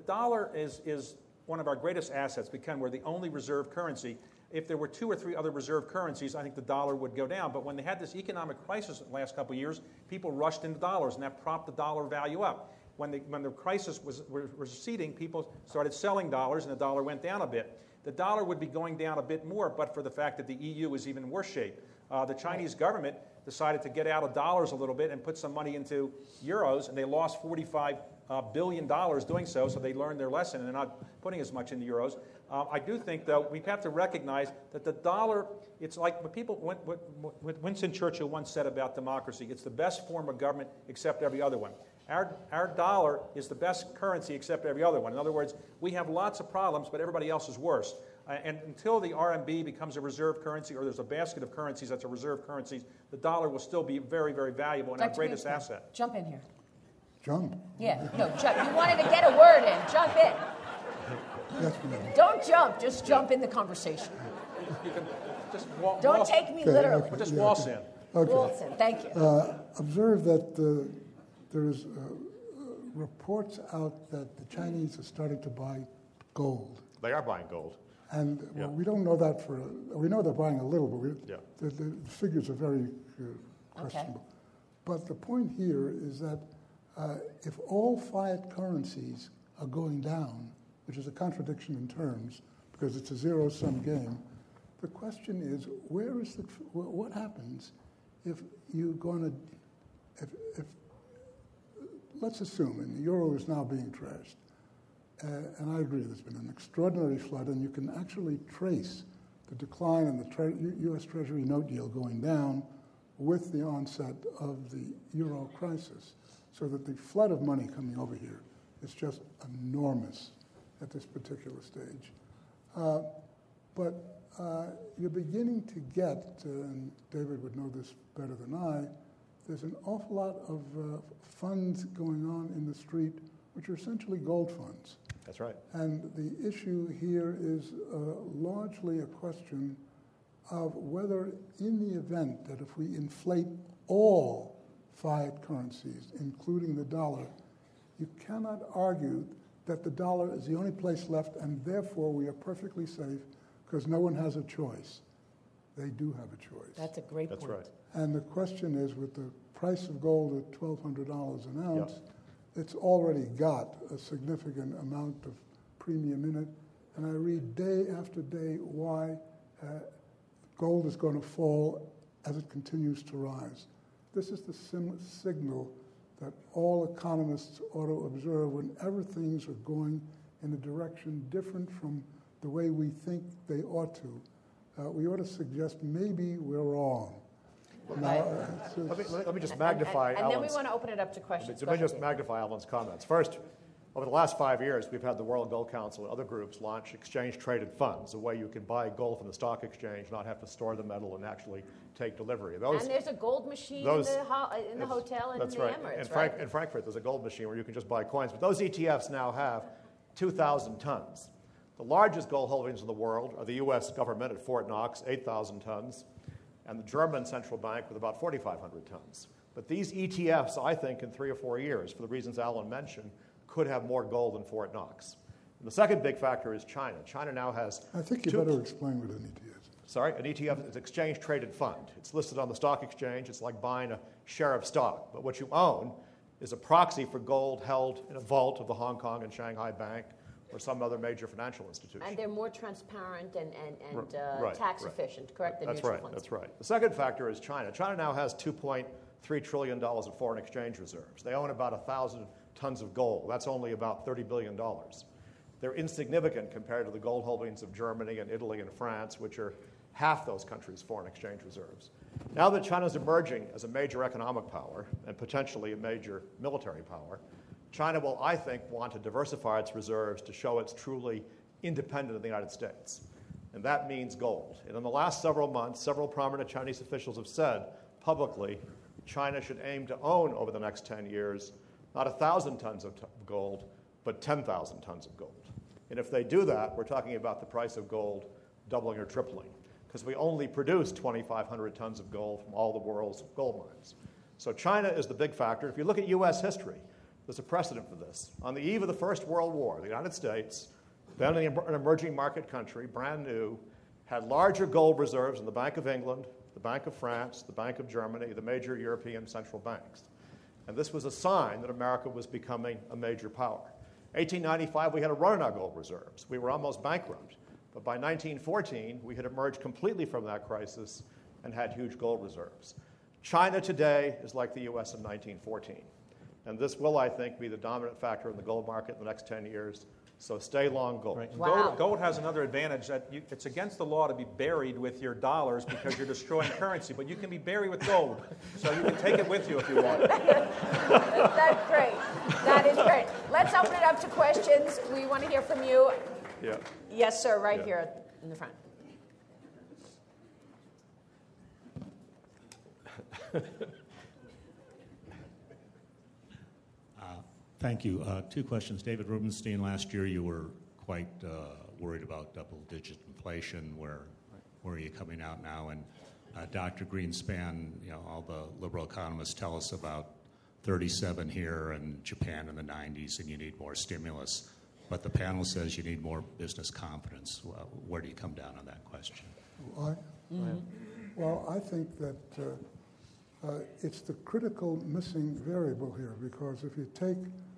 is one of our greatest assets because we're the only reserve currency. If there were 2 or 3 other reserve currencies, I think the dollar would go down. But when they had this economic crisis the last couple of years, people rushed into dollars, and that propped the dollar value up. When the crisis was receding, people started selling dollars, and the dollar went down a bit. The dollar would be going down a bit more, but for the fact that the EU is even worse shape. The Chinese government decided to get out of dollars a little bit and put some money into euros, and they lost $45 billion doing so they learned their lesson, and they're not putting as much into euros. I do think, though, we have to recognize that the dollar, it's like what Winston Churchill once said about democracy, it's the best form of government except every other one. Our dollar is the best currency except every other one. In other words, we have lots of problems, but everybody else is worse. And until the RMB becomes a reserve currency or there's a basket of currencies that's a reserve currency, the dollar will still be very, very valuable and our greatest asset. Jump in here. Jump? Yeah, no, jump. You wanted to get a word in. Jump in. Yes, ma'am. Don't jump. Just jump in the conversation. You can just Don't take me literally. Just waltz in. Okay. Wilson, thank you. Observe that there's reports out that the Chinese are starting to buy gold. They are buying gold. And Yeah. we don't know that we know they're buying a little, but Yeah. the figures are very questionable. But the point here is that if all fiat currencies are going down, which is a contradiction in terms because it's a zero-sum game, the question is what happens if you're going to, if let's assume, and the euro is now being trashed, and I agree, there's been an extraordinary flood, and you can actually trace the decline in the U.S. Treasury note yield going down with the onset of the euro crisis, so that the flood of money coming over here is just enormous at this particular stage. But you're beginning to get, and David would know this better than I, there's an awful lot of funds going on in the street, which are essentially gold funds. That's right. And the issue here is largely a question of whether, in the event that if we inflate all fiat currencies, including the dollar, you cannot argue that the dollar is the only place left, and therefore we are perfectly safe because no one has a choice. They do have a choice. That's a great point. That's right. And the question is, with the price of gold at $1,200 an ounce, it's already got a significant amount of premium in it. And I read day after day why gold is going to fall as it continues to rise. This is the signal that all economists ought to observe whenever things are going in a direction different from the way we think they ought to. We ought to suggest maybe we're wrong. Now, Let me just magnify and then we Alan's. want to open it up to questions. Let me just magnify Alan's comments. First, over the last 5 years, we've had the World Gold Council and other groups launch exchange-traded funds, a way you can buy gold from the stock exchange, not have to store the metal and actually take delivery. And there's a gold machine in the hotel and in the Emirates, right? In Frankfurt, there's a gold machine where you can just buy coins. But those ETFs now have 2,000 tons. The largest gold holdings in the world are the U.S. government at Fort Knox, 8,000 tons, and the German central bank with about 4,500 tons. But these ETFs, I think, in 3 or 4 years, for the reasons Alan mentioned, could have more gold than Fort Knox. And the second big factor is China. China now has... I think you better explain what an ETF is. Sorry? An ETF is an exchange-traded fund. It's listed on the stock exchange. It's like buying a share of stock. But what you own is a proxy for gold held in a vault of the Hong Kong and Shanghai Bank or some other major financial institution. And they're more transparent and Right, tax right. efficient, correct? That's right. That's right. The second factor is China. China now has $2.3 trillion of foreign exchange reserves. They own about 1,000 tons of gold. That's only about $30 billion. They're insignificant compared to the gold holdings of Germany and Italy and France, which are half those countries' foreign exchange reserves. Now that China's emerging as a major economic power and potentially a major military power, China will, I think, want to diversify its reserves to show it's truly independent of the United States. And that means gold. And in the last several months, several prominent Chinese officials have said publicly China should aim to own over the next 10 years not 1,000 tons of gold, but 10,000 tons of gold. And if they do that, we're talking about the price of gold doubling or tripling, because we only produce 2,500 tons of gold from all the world's gold mines. So China is the big factor. If you look at U.S. history, there's a precedent for this. On the eve of the First World War, the United States, then an emerging market country, brand new, had larger gold reserves in the Bank of England, the Bank of France, the Bank of Germany, the major European central banks. And this was a sign that America was becoming a major power. 1895, we had a run on our gold reserves. We were almost bankrupt. But by 1914, we had emerged completely from that crisis and had huge gold reserves. China today is like the U.S. in 1914. And this will, I think, be the dominant factor in the gold market in the next 10 years. So stay long gold. Right. Wow. Gold has another advantage that it's against the law to be buried with your dollars because you're destroying currency, but you can be buried with gold, so you can take it with you if you want. That's great. That is great. Let's open it up to questions. We want to hear from you. Yeah. Yes, sir, right here in the front. Thank you. 2 questions. David Rubenstein, last year you were quite worried about double-digit inflation. Where are you coming out now? And Dr. Greenspan, all the liberal economists tell us about 37 here and Japan in the 90s, and you need more stimulus. But the panel says you need more business confidence. Well, where do you come down on that question? Well, I think that it's the critical missing variable here, because if you take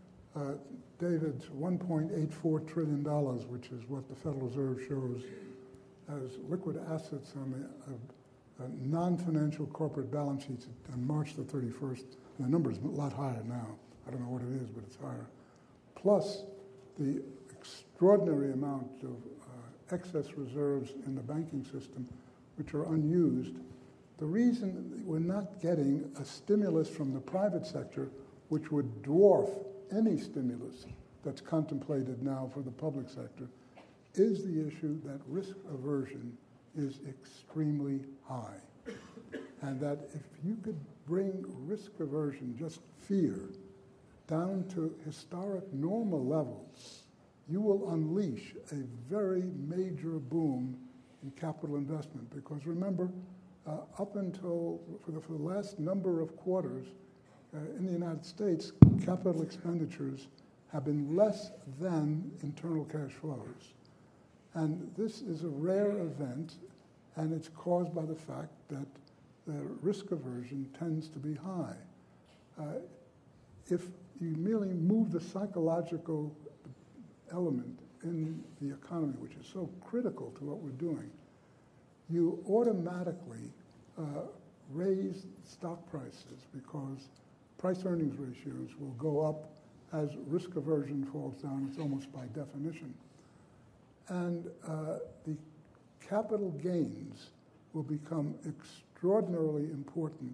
David's $1.84 trillion, which is what the Federal Reserve shows as liquid assets on the non-financial corporate balance sheets on March the 31st, and the number is a lot higher now. I don't know what it is, but it's higher. Plus the extraordinary amount of excess reserves in the banking system, which are unused. The reason we're not getting a stimulus from the private sector, which would dwarf any stimulus that's contemplated now for the public sector, is the issue that risk aversion is extremely high. And that if you could bring risk aversion, just fear, down to historic normal levels, you will unleash a very major boom in capital investment. Because remember, up until for the last number of quarters in the United States, capital expenditures have been less than internal cash flows. And this is a rare event, and it's caused by the fact that the risk aversion tends to be high. If you merely move the psychological element in the economy, which is so critical to what we're doing, you automatically raise stock prices, because price-earnings ratios will go up as risk aversion falls down. It's almost by definition. And the capital gains will become extraordinarily important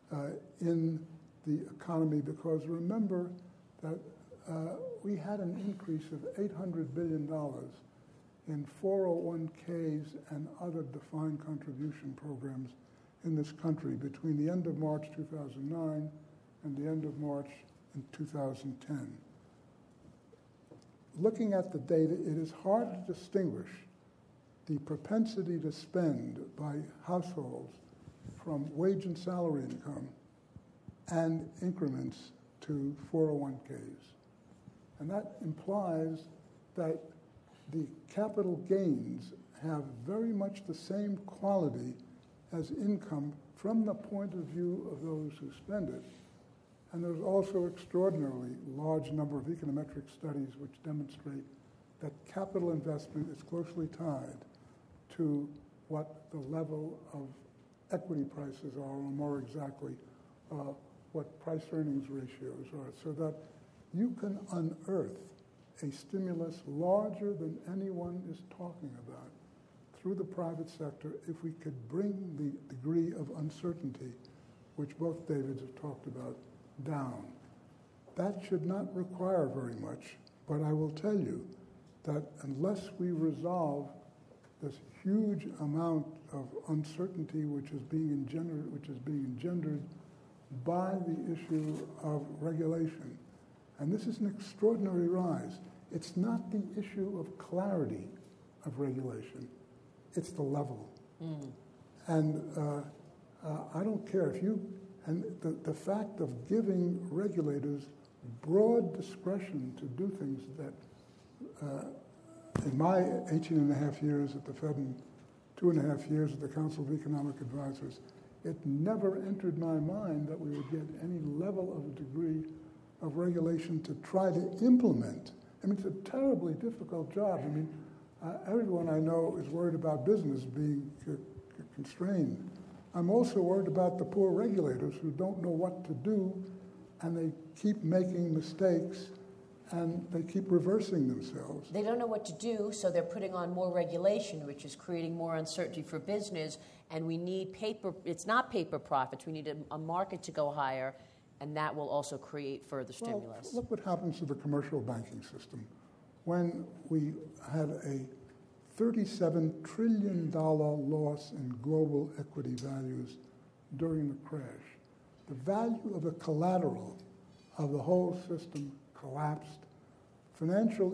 in the economy, because remember that we had an increase of $800 billion in 401ks and other defined contribution programs in this country between the end of March 2009 and the end of March in 2010. Looking at the data, it is hard to distinguish the propensity to spend by households from wage and salary income and increments to 401ks. And that implies that the capital gains have very much the same quality as income from the point of view of those who spend it. And there's also extraordinarily large number of econometric studies which demonstrate that capital investment is closely tied to what the level of equity prices are, or more exactly, what price-earnings ratios are, so that you can unearth a stimulus larger than anyone is talking about through the private sector if we could bring the degree of uncertainty, which both Davids have talked about, down. That should not require very much, but I will tell you that unless we resolve this huge amount of uncertainty which is being engendered by the issue of regulation, and this is an extraordinary rise. It's not the issue of clarity of regulation, it's the level. And I don't care if you, and the fact of giving regulators broad discretion to do things that, in my 18 and a half years at the Fed and 2.5 years at the Council of Economic Advisors, it never entered my mind that we would get any level of a degree of regulation to try to implement. I mean, it's a terribly difficult job. I mean, everyone I know is worried about business being constrained. I'm also worried about the poor regulators who don't know what to do, and they keep making mistakes, and they keep reversing themselves. They don't know what to do, so they're putting on more regulation, which is creating more uncertainty for business, and we need paper. It's not paper profits. We need a market to go higher, and that will also create further stimulus. Well, look what happens to the commercial banking system. When we had a $37 trillion loss in global equity values during the crash, the value of the collateral of the whole system collapsed. Financial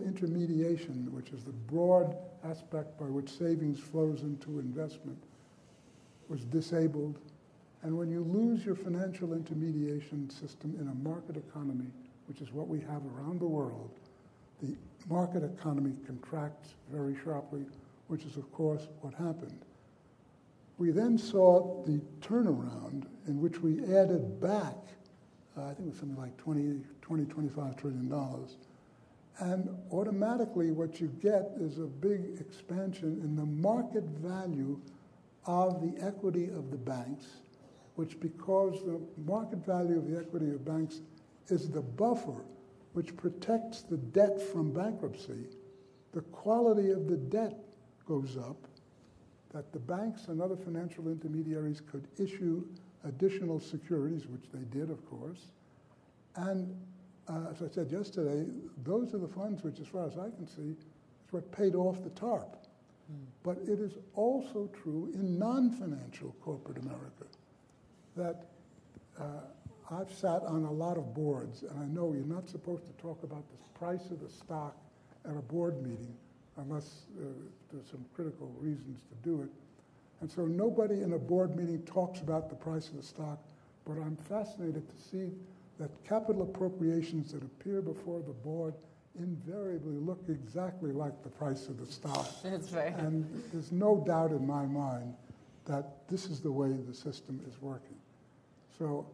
intermediation, which is the broad aspect by which savings flows into investment, was disabled. And when you lose your financial intermediation system in a market economy, which is what we have around the world, the market economy contracts very sharply, which is, of course, what happened. We then saw the turnaround in which we added back, I think it was something like $25 trillion. And automatically what you get is a big expansion in the market value of the equity of the banks, which, because the market value of the equity of banks is the buffer which protects the debt from bankruptcy, the quality of the debt goes up, that the banks and other financial intermediaries could issue additional securities, which they did, of course. And as I said yesterday, those are the funds which, as far as I can see, is what paid off the TARP. But it is also true in non-financial corporate America that I've sat on a lot of boards, and I know you're not supposed to talk about the price of the stock at a board meeting unless there's some critical reasons to do it. And so nobody in a board meeting talks about the price of the stock, but I'm fascinated to see that capital appropriations that appear before the board invariably look exactly like the price of the stock. That's right. And there's no doubt in my mind that this is the way the system is working. So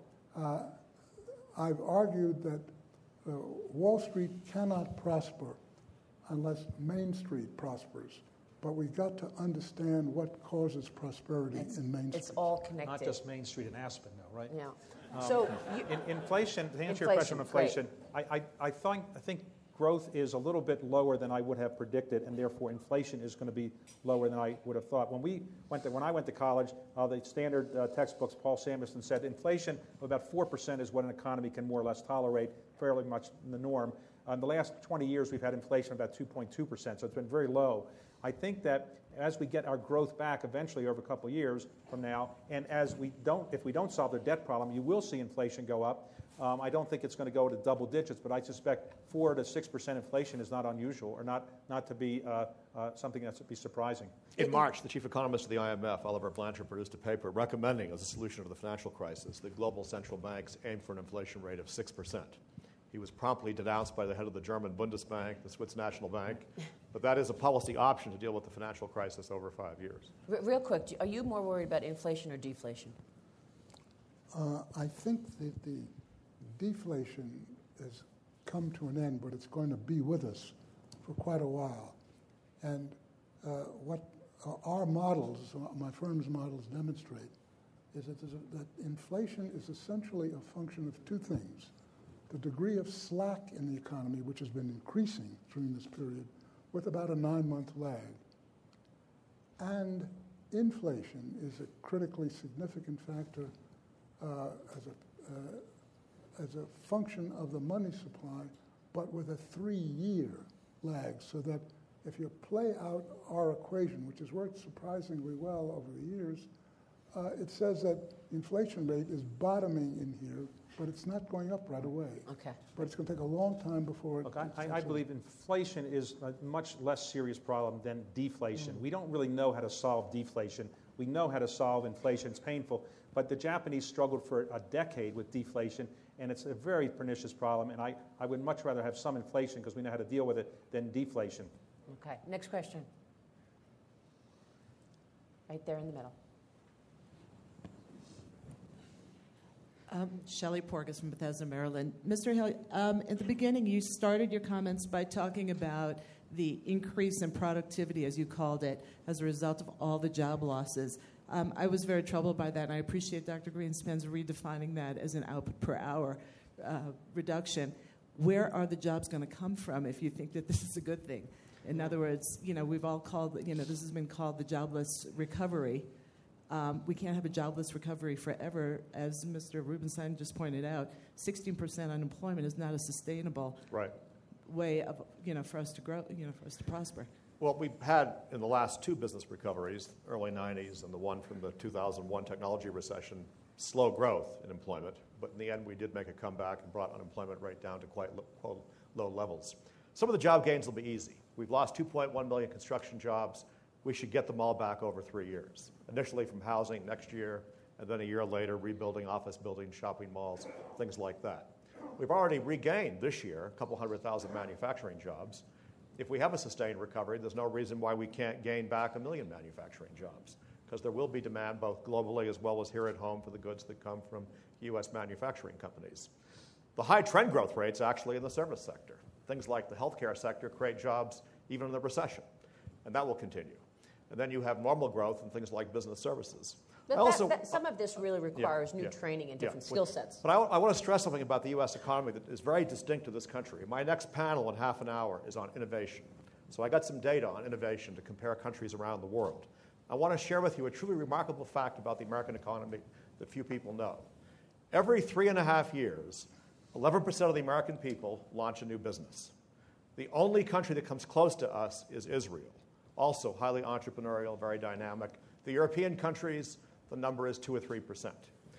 I've argued that Wall Street cannot prosper unless Main Street prospers. But we've got to understand what causes prosperity in Main Street. It's all connected. Not just Main Street and Aspen, though, right? Yeah. So Inflation, to answer your question on inflation, I think growth is a little bit lower than I would have predicted, and therefore inflation is going to be lower than I would have thought. When I went to college, the standard textbooks, Paul Samuelson said inflation of about 4% is what an economy can more or less tolerate, fairly much the norm. In the last 20 years, we've had inflation of about 2.2%, so it's been very low. I think that as we get our growth back eventually over a couple of years from now, and if we don't solve the debt problem, you will see inflation go up. I don't think it's going to go to double digits, but I suspect 4 to 6% inflation is not unusual, or not to be something that's to be surprising. In March, the chief economist of the IMF, Oliver Blanchard, produced a paper recommending as a solution to the financial crisis that global central banks aim for an inflation rate of 6%. He was promptly denounced by the head of the German Bundesbank, the Swiss National Bank, but that is a policy option to deal with the financial crisis over 5 years. Real quick, are you more worried about inflation or deflation? I think that the deflation has come to an end, but it's going to be with us for quite a while. And what our models, my firm's models, demonstrate is that inflation is essentially a function of two things. The degree of slack in the economy, which has been increasing during this period, with about a 9-month lag. And inflation is a critically significant factor as a function of the money supply, but with a 3-year lag, so that if you play out our equation, which has worked surprisingly well over the years, it says that the inflation rate is bottoming in here, but it's not going up right away. Okay. But it's going to take a long time before it... Look, I believe inflation is a much less serious problem than deflation. We don't really know how to solve deflation. We know how to solve inflation. It's painful. But the Japanese struggled for a decade with deflation, and it's a very pernicious problem. And I would much rather have some inflation because we know how to deal with it than deflation. Okay. Next question. Right there in the middle. Shelley Porges from Bethesda, Maryland. Mr. Hill, at the beginning, you started your comments by talking about the increase in productivity, as you called it, as a result of all the job losses. I was very troubled by that, and I appreciate Dr. Greenspan's redefining that as an output per hour reduction. Where are the jobs going to come from if you think that this is a good thing? In other words, we've all called, this has been called the jobless recovery. We can't have a jobless recovery forever. As Mr. Rubenstein just pointed out, 16% unemployment is not a sustainable way of, for us to grow, for us to prosper. Well, we've had in the last 2 business recoveries, early 90s and the one from the 2001 technology recession, slow growth in employment. But in the end, we did make a comeback and brought unemployment rate down to quite low levels. Some of the job gains will be easy. We've lost 2.1 million construction jobs. we should get them all back over 3 years. Initially from housing next year, and then a year later rebuilding office buildings, shopping malls, things like that. We've already regained this year a couple 100,000 manufacturing jobs. If we have a sustained recovery, there's no reason why we can't gain back 1 million manufacturing jobs, because there will be demand both globally as well as here at home for the goods that come from U.S. manufacturing companies. The high trend growth rates actually in the service sector. Things like the healthcare sector create jobs even in the recession, and that will continue. And then you have normal growth in things like business services. But some of this really requires new training and different skill sets. But I want to stress something about the U.S. economy that is very distinct to this country. My next panel in half an hour is on innovation. So I got some data on innovation to compare countries around the world. I want to share with you a truly remarkable fact about the American economy that few people know. Every 3.5 years, 11% of the American people launch a new business. The only country that comes close to us is Israel, also highly entrepreneurial, very dynamic. The European countries, the number is 2 or 3%.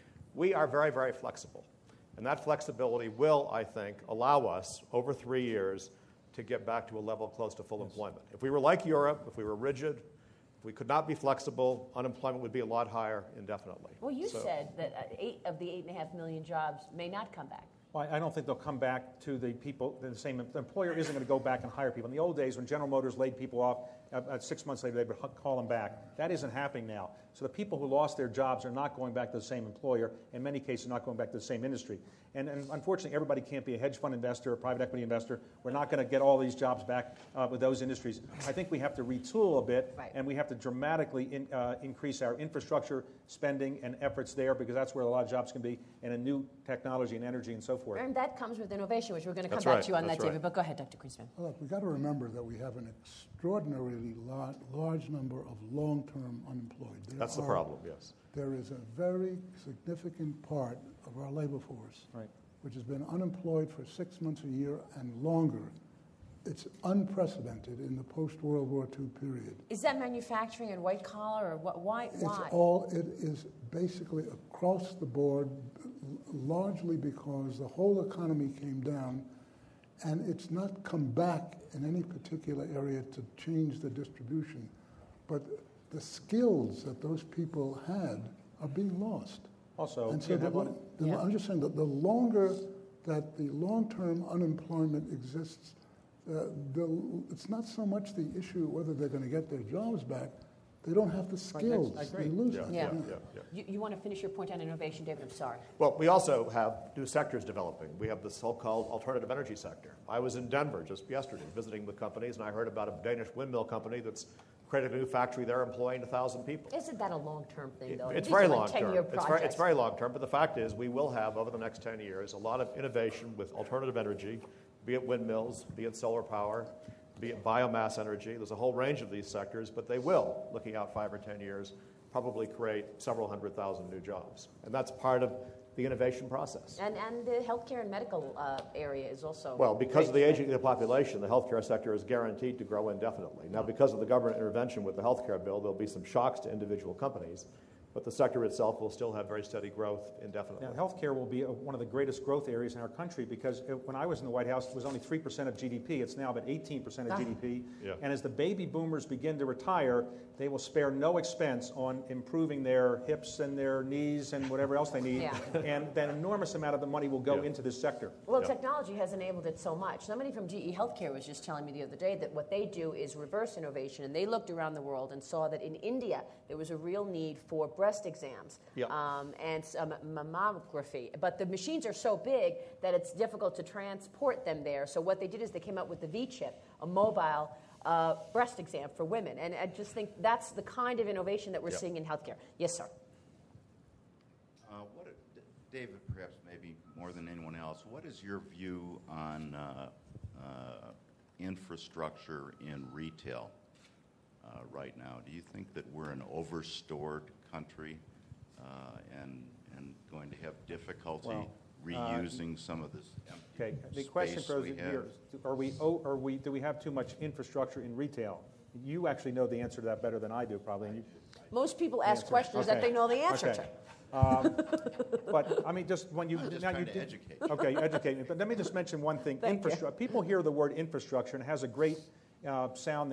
We are very, very flexible. And that flexibility will, I think, allow us over 3 years to get back to a level close to full employment. If we were like Europe, if we were rigid, if we could not be flexible, unemployment would be a lot higher indefinitely. Well, you said that 8 of the 8.5 million jobs may not come back. Well, I don't think they'll come back to the people, the same. The employer isn't going to go back and hire people. In the old days, when General Motors laid people off, 6 months later, they would call them back. That isn't happening now. So the people who lost their jobs are not going back to the same employer, in many cases not going back to the same industry. And unfortunately, everybody can't be a hedge fund investor or private equity investor. We're not going to get all these jobs back with those industries. I think we have to retool a bit, and we have to dramatically increase our infrastructure spending and efforts there, because that's where a lot of jobs can be, and in new technology and energy and so forth. And that comes with innovation, which we're going to come back to you on that, David. But go ahead, Dr. Greenspan. Well, look, we've got to remember that we have an extraordinarily large number of long-term unemployed. That's the problem, yes. There is a very significant part of our labor force which has been unemployed for 6 months, a year, and longer. It's unprecedented in the post-World War II period. Is that manufacturing and white collar, or why? It is basically across the board, largely because the whole economy came down, and it's not come back in any particular area to change the distribution. But the skills that those people had are being lost. Also, and so I'm just saying that the longer that the long-term unemployment exists, it's not so much the issue whether they're going to get their jobs back. They don't have the skills. I agree. They lose You want to finish your point on innovation, David? I'm sorry. Well, we also have new sectors developing. We have the so-called alternative energy sector. I was in Denver just yesterday visiting the companies, and I heard about a Danish windmill company that's created a new factory there employing 1,000 people. Isn't that a long-term thing, though? It's very long-term. It's very long-term, but the fact is we will have, over the next 10 years, a lot of innovation with alternative energy, be it windmills, be it solar power, be it biomass energy. There's a whole range of these sectors, but they will, looking out 5 or 10 years, probably create several 100,000 new jobs. And that's part of the innovation process. And the healthcare and medical area is also... Well, because of the aging of the population, the healthcare sector is guaranteed to grow indefinitely. Now, because of the government intervention with the healthcare bill, there'll be some shocks to individual companies, but the sector itself will still have very steady growth indefinitely. Now, healthcare will be one of the greatest growth areas in our country, because when I was in the White House, it was only 3% of GDP. It's now about 18% of GDP. Yeah. And as the baby boomers begin to retire, they will spare no expense on improving their hips and their knees and whatever else they need. And that enormous amount of the money will go into this sector. Well, technology has enabled it so much. Somebody from GE Healthcare was just telling me the other day that what they do is reverse innovation, and they looked around the world and saw that in India there was a real need for breast exams and mammography. But the machines are so big that it's difficult to transport them there. So what they did is they came up with the V-chip, a mobile breast exam for women. And I just think that's the kind of innovation that we're seeing in healthcare. Yes, sir. David, perhaps maybe more than anyone else, what is your view on infrastructure in retail right now? Do you think that we're an overstored country and going to have difficulty reusing some of this empty the question for us we here is, do we have too much infrastructure in retail? You actually know the answer to that better than I do, probably. Most people ask questions that they know the answer to. But I mean, just when you educate. Okay, educate me. But let me just mention one thing. People hear the word infrastructure and it has a great sound now.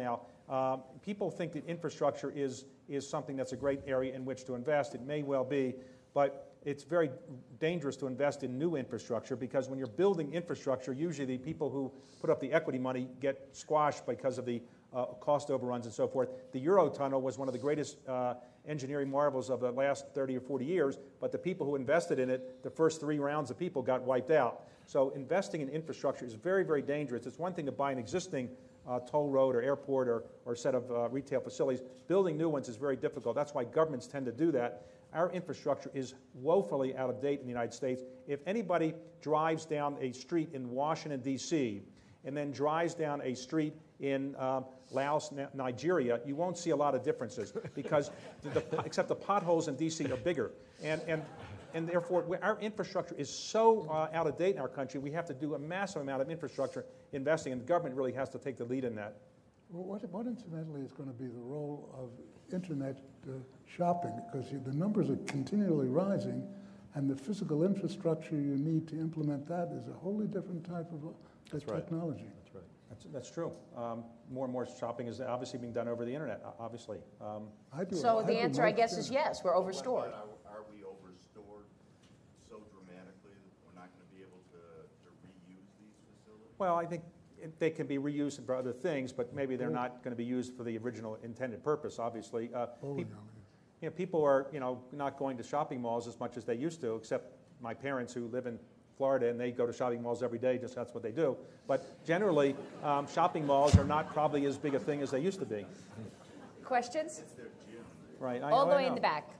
People think that infrastructure is something that's a great area in which to invest. It may well be, but it's very dangerous to invest in new infrastructure because when you're building infrastructure, usually the people who put up the equity money get squashed because of the cost overruns and so forth. The Eurotunnel was one of the greatest engineering marvels of the last 30 or 40 years, but the people who invested in it, the first 3 rounds of people got wiped out. So investing in infrastructure is very, very dangerous. It's one thing to buy an existing toll road or airport or set of retail facilities. Building new ones is very difficult. That's why governments tend to do that. Our infrastructure is woefully out of date in the United States. If anybody drives down a street in Washington, D.C., and then drives down a street in Laos, Nigeria, you won't see a lot of differences because except the potholes in D.C. are bigger. And therefore, our infrastructure is so out of date in our country, we have to do a massive amount of infrastructure investing, and the government really has to take the lead in that. Well, what incidentally is going to be the role of Internet shopping? Because the numbers are continually rising, and the physical infrastructure you need to implement that is a wholly different type of technology. That's right. That's true. More and more shopping is obviously being done over the Internet, obviously. So the answer, I guess, is yes, we're overstored. Are we overstored so dramatically that we're not going to be able to reuse these facilities? Well, I think they can be reused for other things, but maybe they're not going to be used for the original intended purpose, obviously. People are not going to shopping malls as much as they used to, except my parents who live in Florida, and they go to shopping malls every day, just that's what they do. But generally, shopping malls are not probably as big a thing as they used to be. Questions? It's their gym. Right. All the way in the back.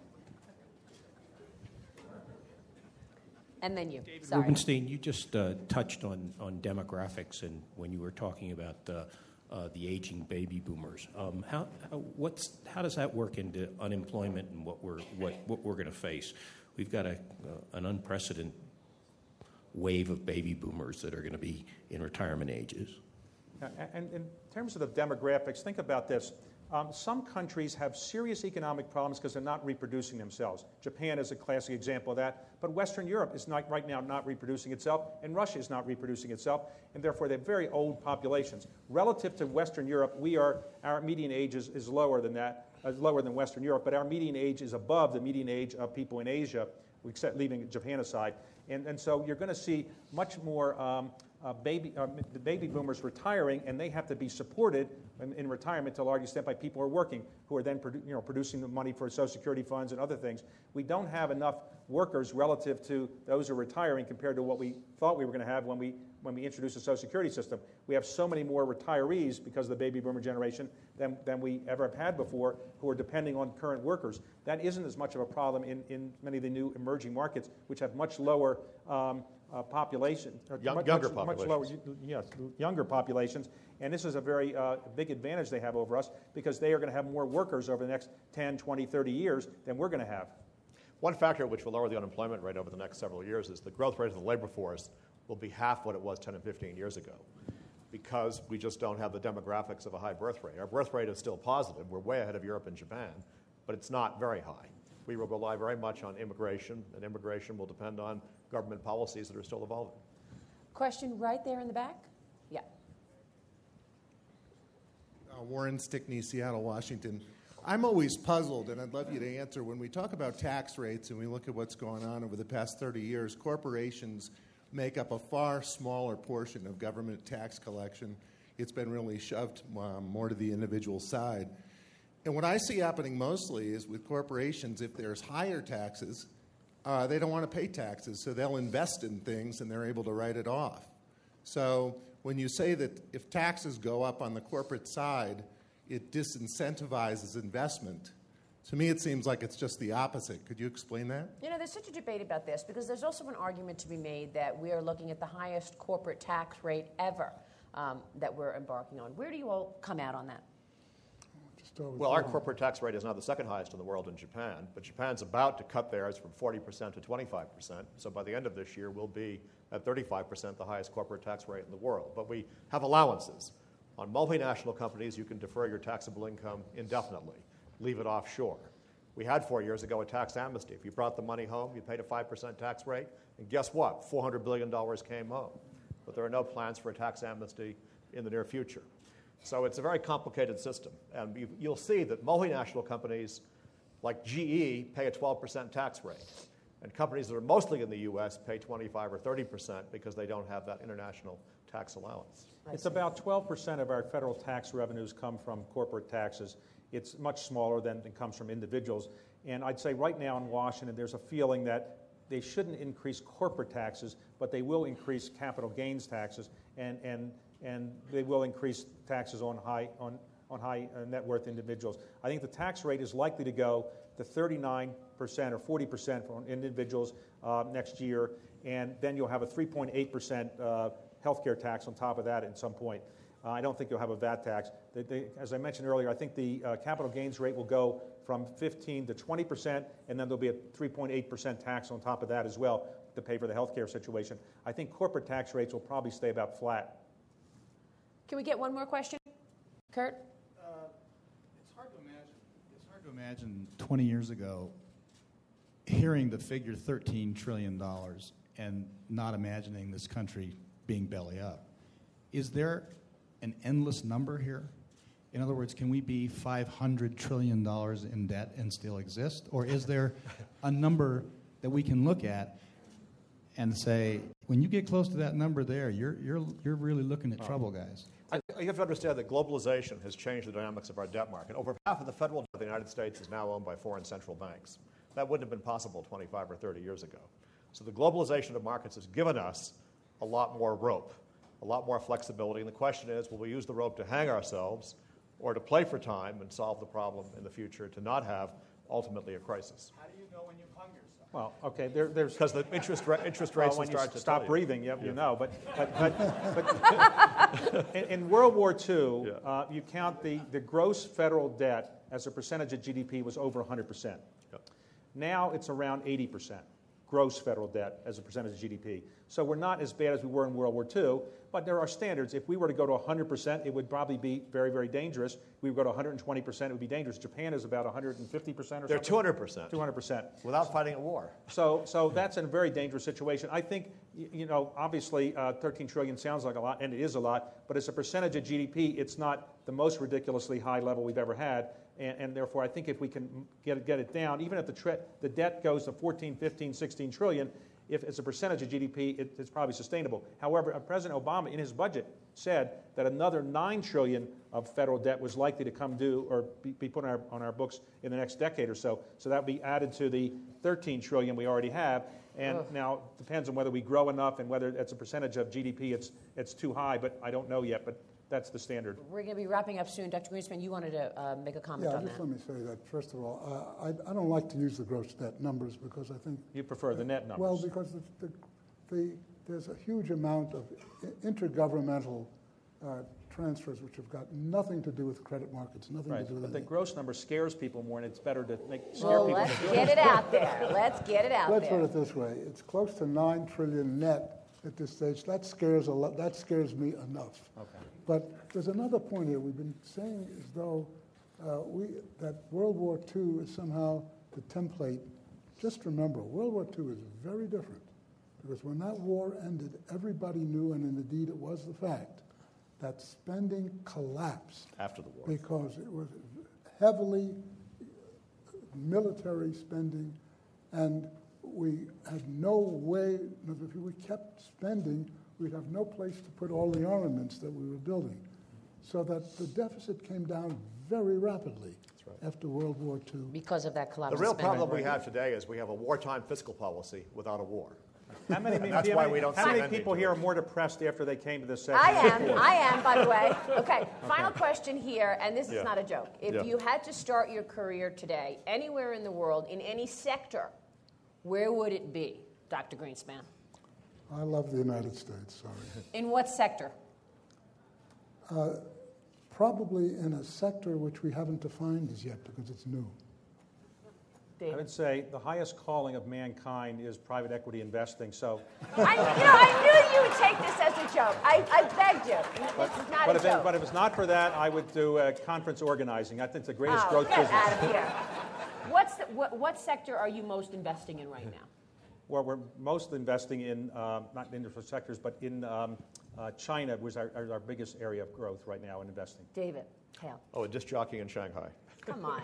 And then you. David Sorry. Rubenstein, you just touched on demographics, and when you were talking about the aging baby boomers, how does that work into unemployment and what we're going to face? We've got an unprecedented wave of baby boomers that are going to be in retirement ages. And in terms of the demographics, think about this. Some countries have serious economic problems because they're not reproducing themselves. Japan is a classic example of that. But Western Europe is right now not reproducing itself, and Russia is not reproducing itself, and therefore they have very old populations. Relative to Western Europe, our median age is lower than that, lower than Western Europe, but our median age is above the median age of people in Asia, leaving Japan aside. And so you're going to see much more the baby boomers retiring, and they have to be supported in retirement to a large extent by people who are working, who are then producing the money for Social Security funds and other things. We don't have enough workers relative to those who are retiring compared to what we thought we were going to have when we introduced the Social Security system. We have so many more retirees because of the baby boomer generation than we ever have had before who are depending on current workers. That isn't as much of a problem in many of the new emerging markets, which have much lower population, younger populations. Much lower, yes, younger populations, and this is a very big advantage they have over us because they are going to have more workers over the next 10, 20, 30 years than we're going to have. One factor which will lower the unemployment rate over the next several years is the growth rate of the labor force will be half what it was 10 and 15 years ago because we just don't have the demographics of a high birth rate. Our birth rate is still positive. We're way ahead of Europe and Japan, but it's not very high. We will rely very much on immigration, and immigration will depend on government policies that are still evolving. Question right there in the back? Yeah. Warren Stickney, Seattle, Washington. I'm always puzzled, and I'd love you to answer. When we talk about tax rates and we look at what's going on over the past 30 years, corporations make up a far smaller portion of government tax collection. It's been really shoved more to the individual side. And what I see happening mostly is with corporations, if there's higher taxes, they don't want to pay taxes, so they'll invest in things and they're able to write it off. So when you say that if taxes go up on the corporate side, it disincentivizes investment, to me it seems like it's just the opposite. Could you explain that? There's such a debate about this because there's also an argument to be made that we are looking at the highest corporate tax rate ever that we're embarking on. Where do you all come out on that? Well, our corporate tax rate is now the second highest in the world in Japan, but Japan's about to cut theirs from 40% to 25%. So by the end of this year, we'll be at 35%, the highest corporate tax rate in the world. But we have allowances. On multinational companies, you can defer your taxable income indefinitely, leave it offshore. We had 4 years ago a tax amnesty. If you brought the money home, you paid a 5% tax rate, and guess what? $400 billion came home. But there are no plans for a tax amnesty in the near future. So it's a very complicated system. And you'll see that multinational companies like GE pay a 12% tax rate. And companies that are mostly in the U.S. pay 25 or 30% because they don't have that international tax allowance. It's about 12% of our federal tax revenues come from corporate taxes. It's much smaller than it comes from individuals. And I'd say right now in Washington, there's a feeling that they shouldn't increase corporate taxes, but they will increase capital gains taxes, and they will increase taxes on high net worth individuals. I think the tax rate is likely to go to 39% or 40% for individuals next year, and then you'll have a 3.8% healthcare tax on top of that at some point. I don't think you'll have a VAT tax. As I mentioned earlier, I think the capital gains rate will go from 15 to 20%, and then there'll be a 3.8% tax on top of that as well to pay for the healthcare situation. I think corporate tax rates will probably stay about flat. Can we get one more question? Kurt? It's hard to imagine 20 years ago hearing the figure $13 trillion and not imagining this country being belly up. Is there an endless number here? In other words, can we be $500 trillion in debt and still exist? Or is there a number that we can look at and say, when you get close to that number there, you're really looking at trouble, guys? You have to understand that globalization has changed the dynamics of our debt market. Over half of the federal debt of the United States is now owned by foreign central banks. That wouldn't have been possible 25 or 30 years ago. So the globalization of markets has given us a lot more rope, a lot more flexibility. And the question is, will we use the rope to hang ourselves or to play for time and solve the problem in the future to not have ultimately a crisis? How do you know when you've hung yourself? Well, okay, there's... Because the interest rates well, will when start you to stop tell breathing, you know. But in World War II, you count the gross federal debt as a percentage of GDP was over 100%. Yep. Now it's around 80%. Gross federal debt as a percentage of GDP. So we're not as bad as we were in World War II, but there are standards. If we were to go to 100%, it would probably be very, very dangerous. If we would go to 120%, it would be dangerous. Japan is about 150% or something. They're 200%. 200%. Without fighting a war. So that's a very dangerous situation. I think, obviously $13 trillion sounds like a lot, and it is a lot, but as a percentage of GDP, it's not the most ridiculously high level we've ever had. And therefore, I think if we can get it down, even if the debt goes to 14, 15, 16 trillion, if it's a percentage of GDP, it's probably sustainable. However, President Obama, in his budget, said that another 9 trillion of federal debt was likely to come due or be put on our books in the next decade or so. So that would be added to the 13 trillion we already have. And now it depends on whether we grow enough and whether it's a percentage of GDP it's too high, but I don't know yet. But that's the standard. We're going to be wrapping up soon. Dr. Greenspan, you wanted to make a comment on that. Just let me say that, first of all, I don't like to use the gross debt numbers because I think... You prefer the net numbers. Well, because there's a huge amount of intergovernmental transfers which have got nothing to do with credit markets, nothing to do with But anything. the gross number scares people more, and it's better to scare Well, people. let's get it out there. Let's get it out Let's there. put it this way. It's close to 9 trillion net at this stage. That scares me enough. Okay. But there's another point here. We've been saying as though that World War II is somehow the template. Just remember, World War II is very different because when that war ended, everybody knew, and indeed it was the fact, that spending collapsed after the war because it was heavily military spending, and we had no way. If we kept spending, we'd have no place to put all the armaments that we were building. So that the deficit came down very rapidly after World War II. Because of that collapse. The real problem we have today is we have a wartime fiscal policy without a war. How many people here are more depressed after they came to this session? I am, by the way. Okay, final question here, and this is not a joke. If you had to start your career today, anywhere in the world, in any sector, where would it be, Dr. Greenspan? I love the United States, sorry. In what sector? Probably in a sector which we haven't defined as yet because it's new. I would say the highest calling of mankind is private equity investing. So, I knew you would take this as a joke. I begged you. This is not a joke. But if it's not for that, I would do conference organizing. I think it's the greatest growth business. Out of here. What sector are you most investing in right now? Well, we're mostly investing in, not in industry sectors, but in China was our biggest area of growth right now in investing. David Hale. Oh, a disc jockey in Shanghai. Come on.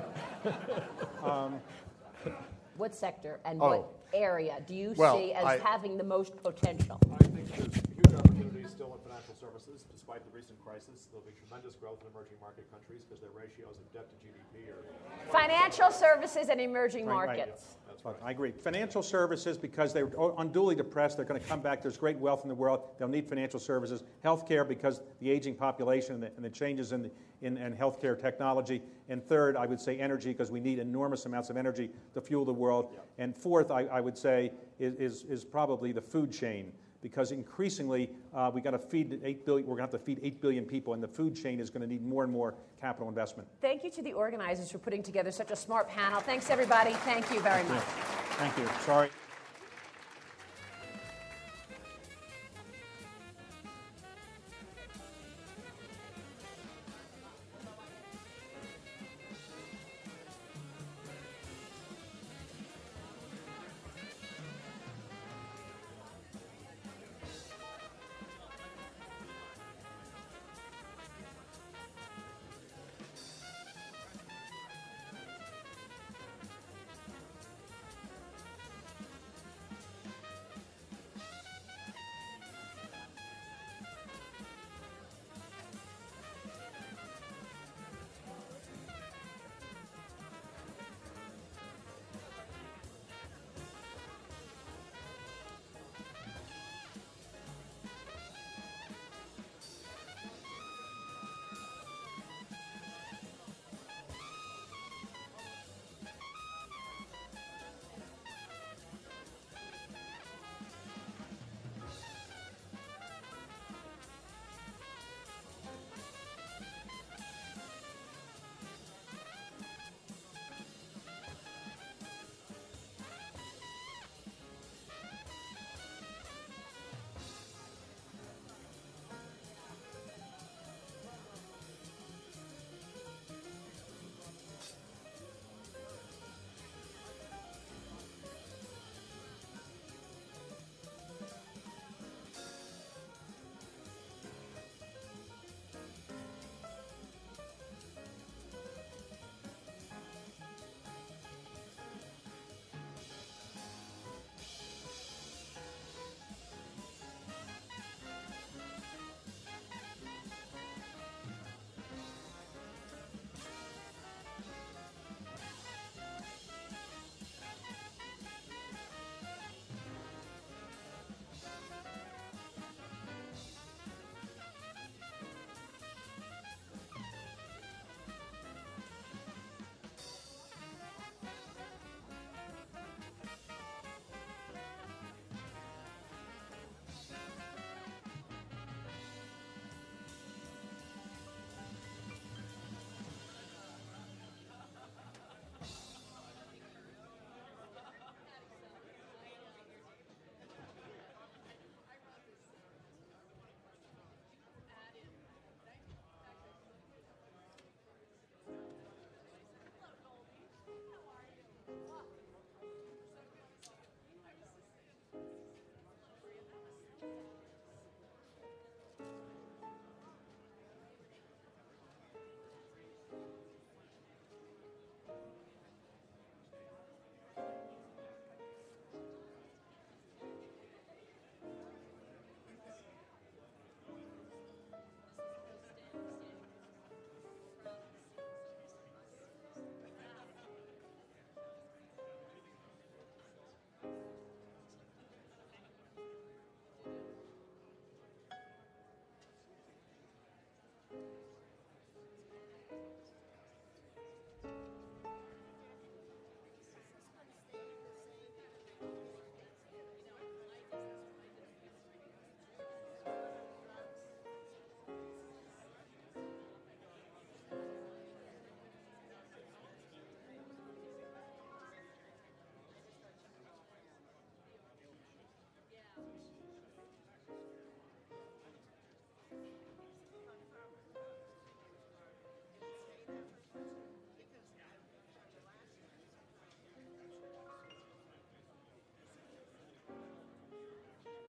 What sector and Oh. what area do you Well, see as having the most potential? I think there's huge opportunities still in financial services. Despite the recent crisis, there'll be tremendous growth in emerging market countries because their ratios of debt to GDP are... Financial services and emerging Right. markets. That's right. I agree. Financial services, because they're unduly depressed, they're going to come back. There's great wealth in the world. They'll need financial services. Healthcare, because the aging population and the changes in healthcare technology. And third, I would say energy, because we need enormous amounts of energy to fuel the world. Yep. And fourth, I would say, is probably the food chain, because increasingly we got to feed 8 billion. We're going to have to feed 8 billion people, and the food chain is going to need more and more capital investment. Thank you to the organizers for putting together such a smart panel. Thanks, everybody. Thank you very much. Thank you. Sorry.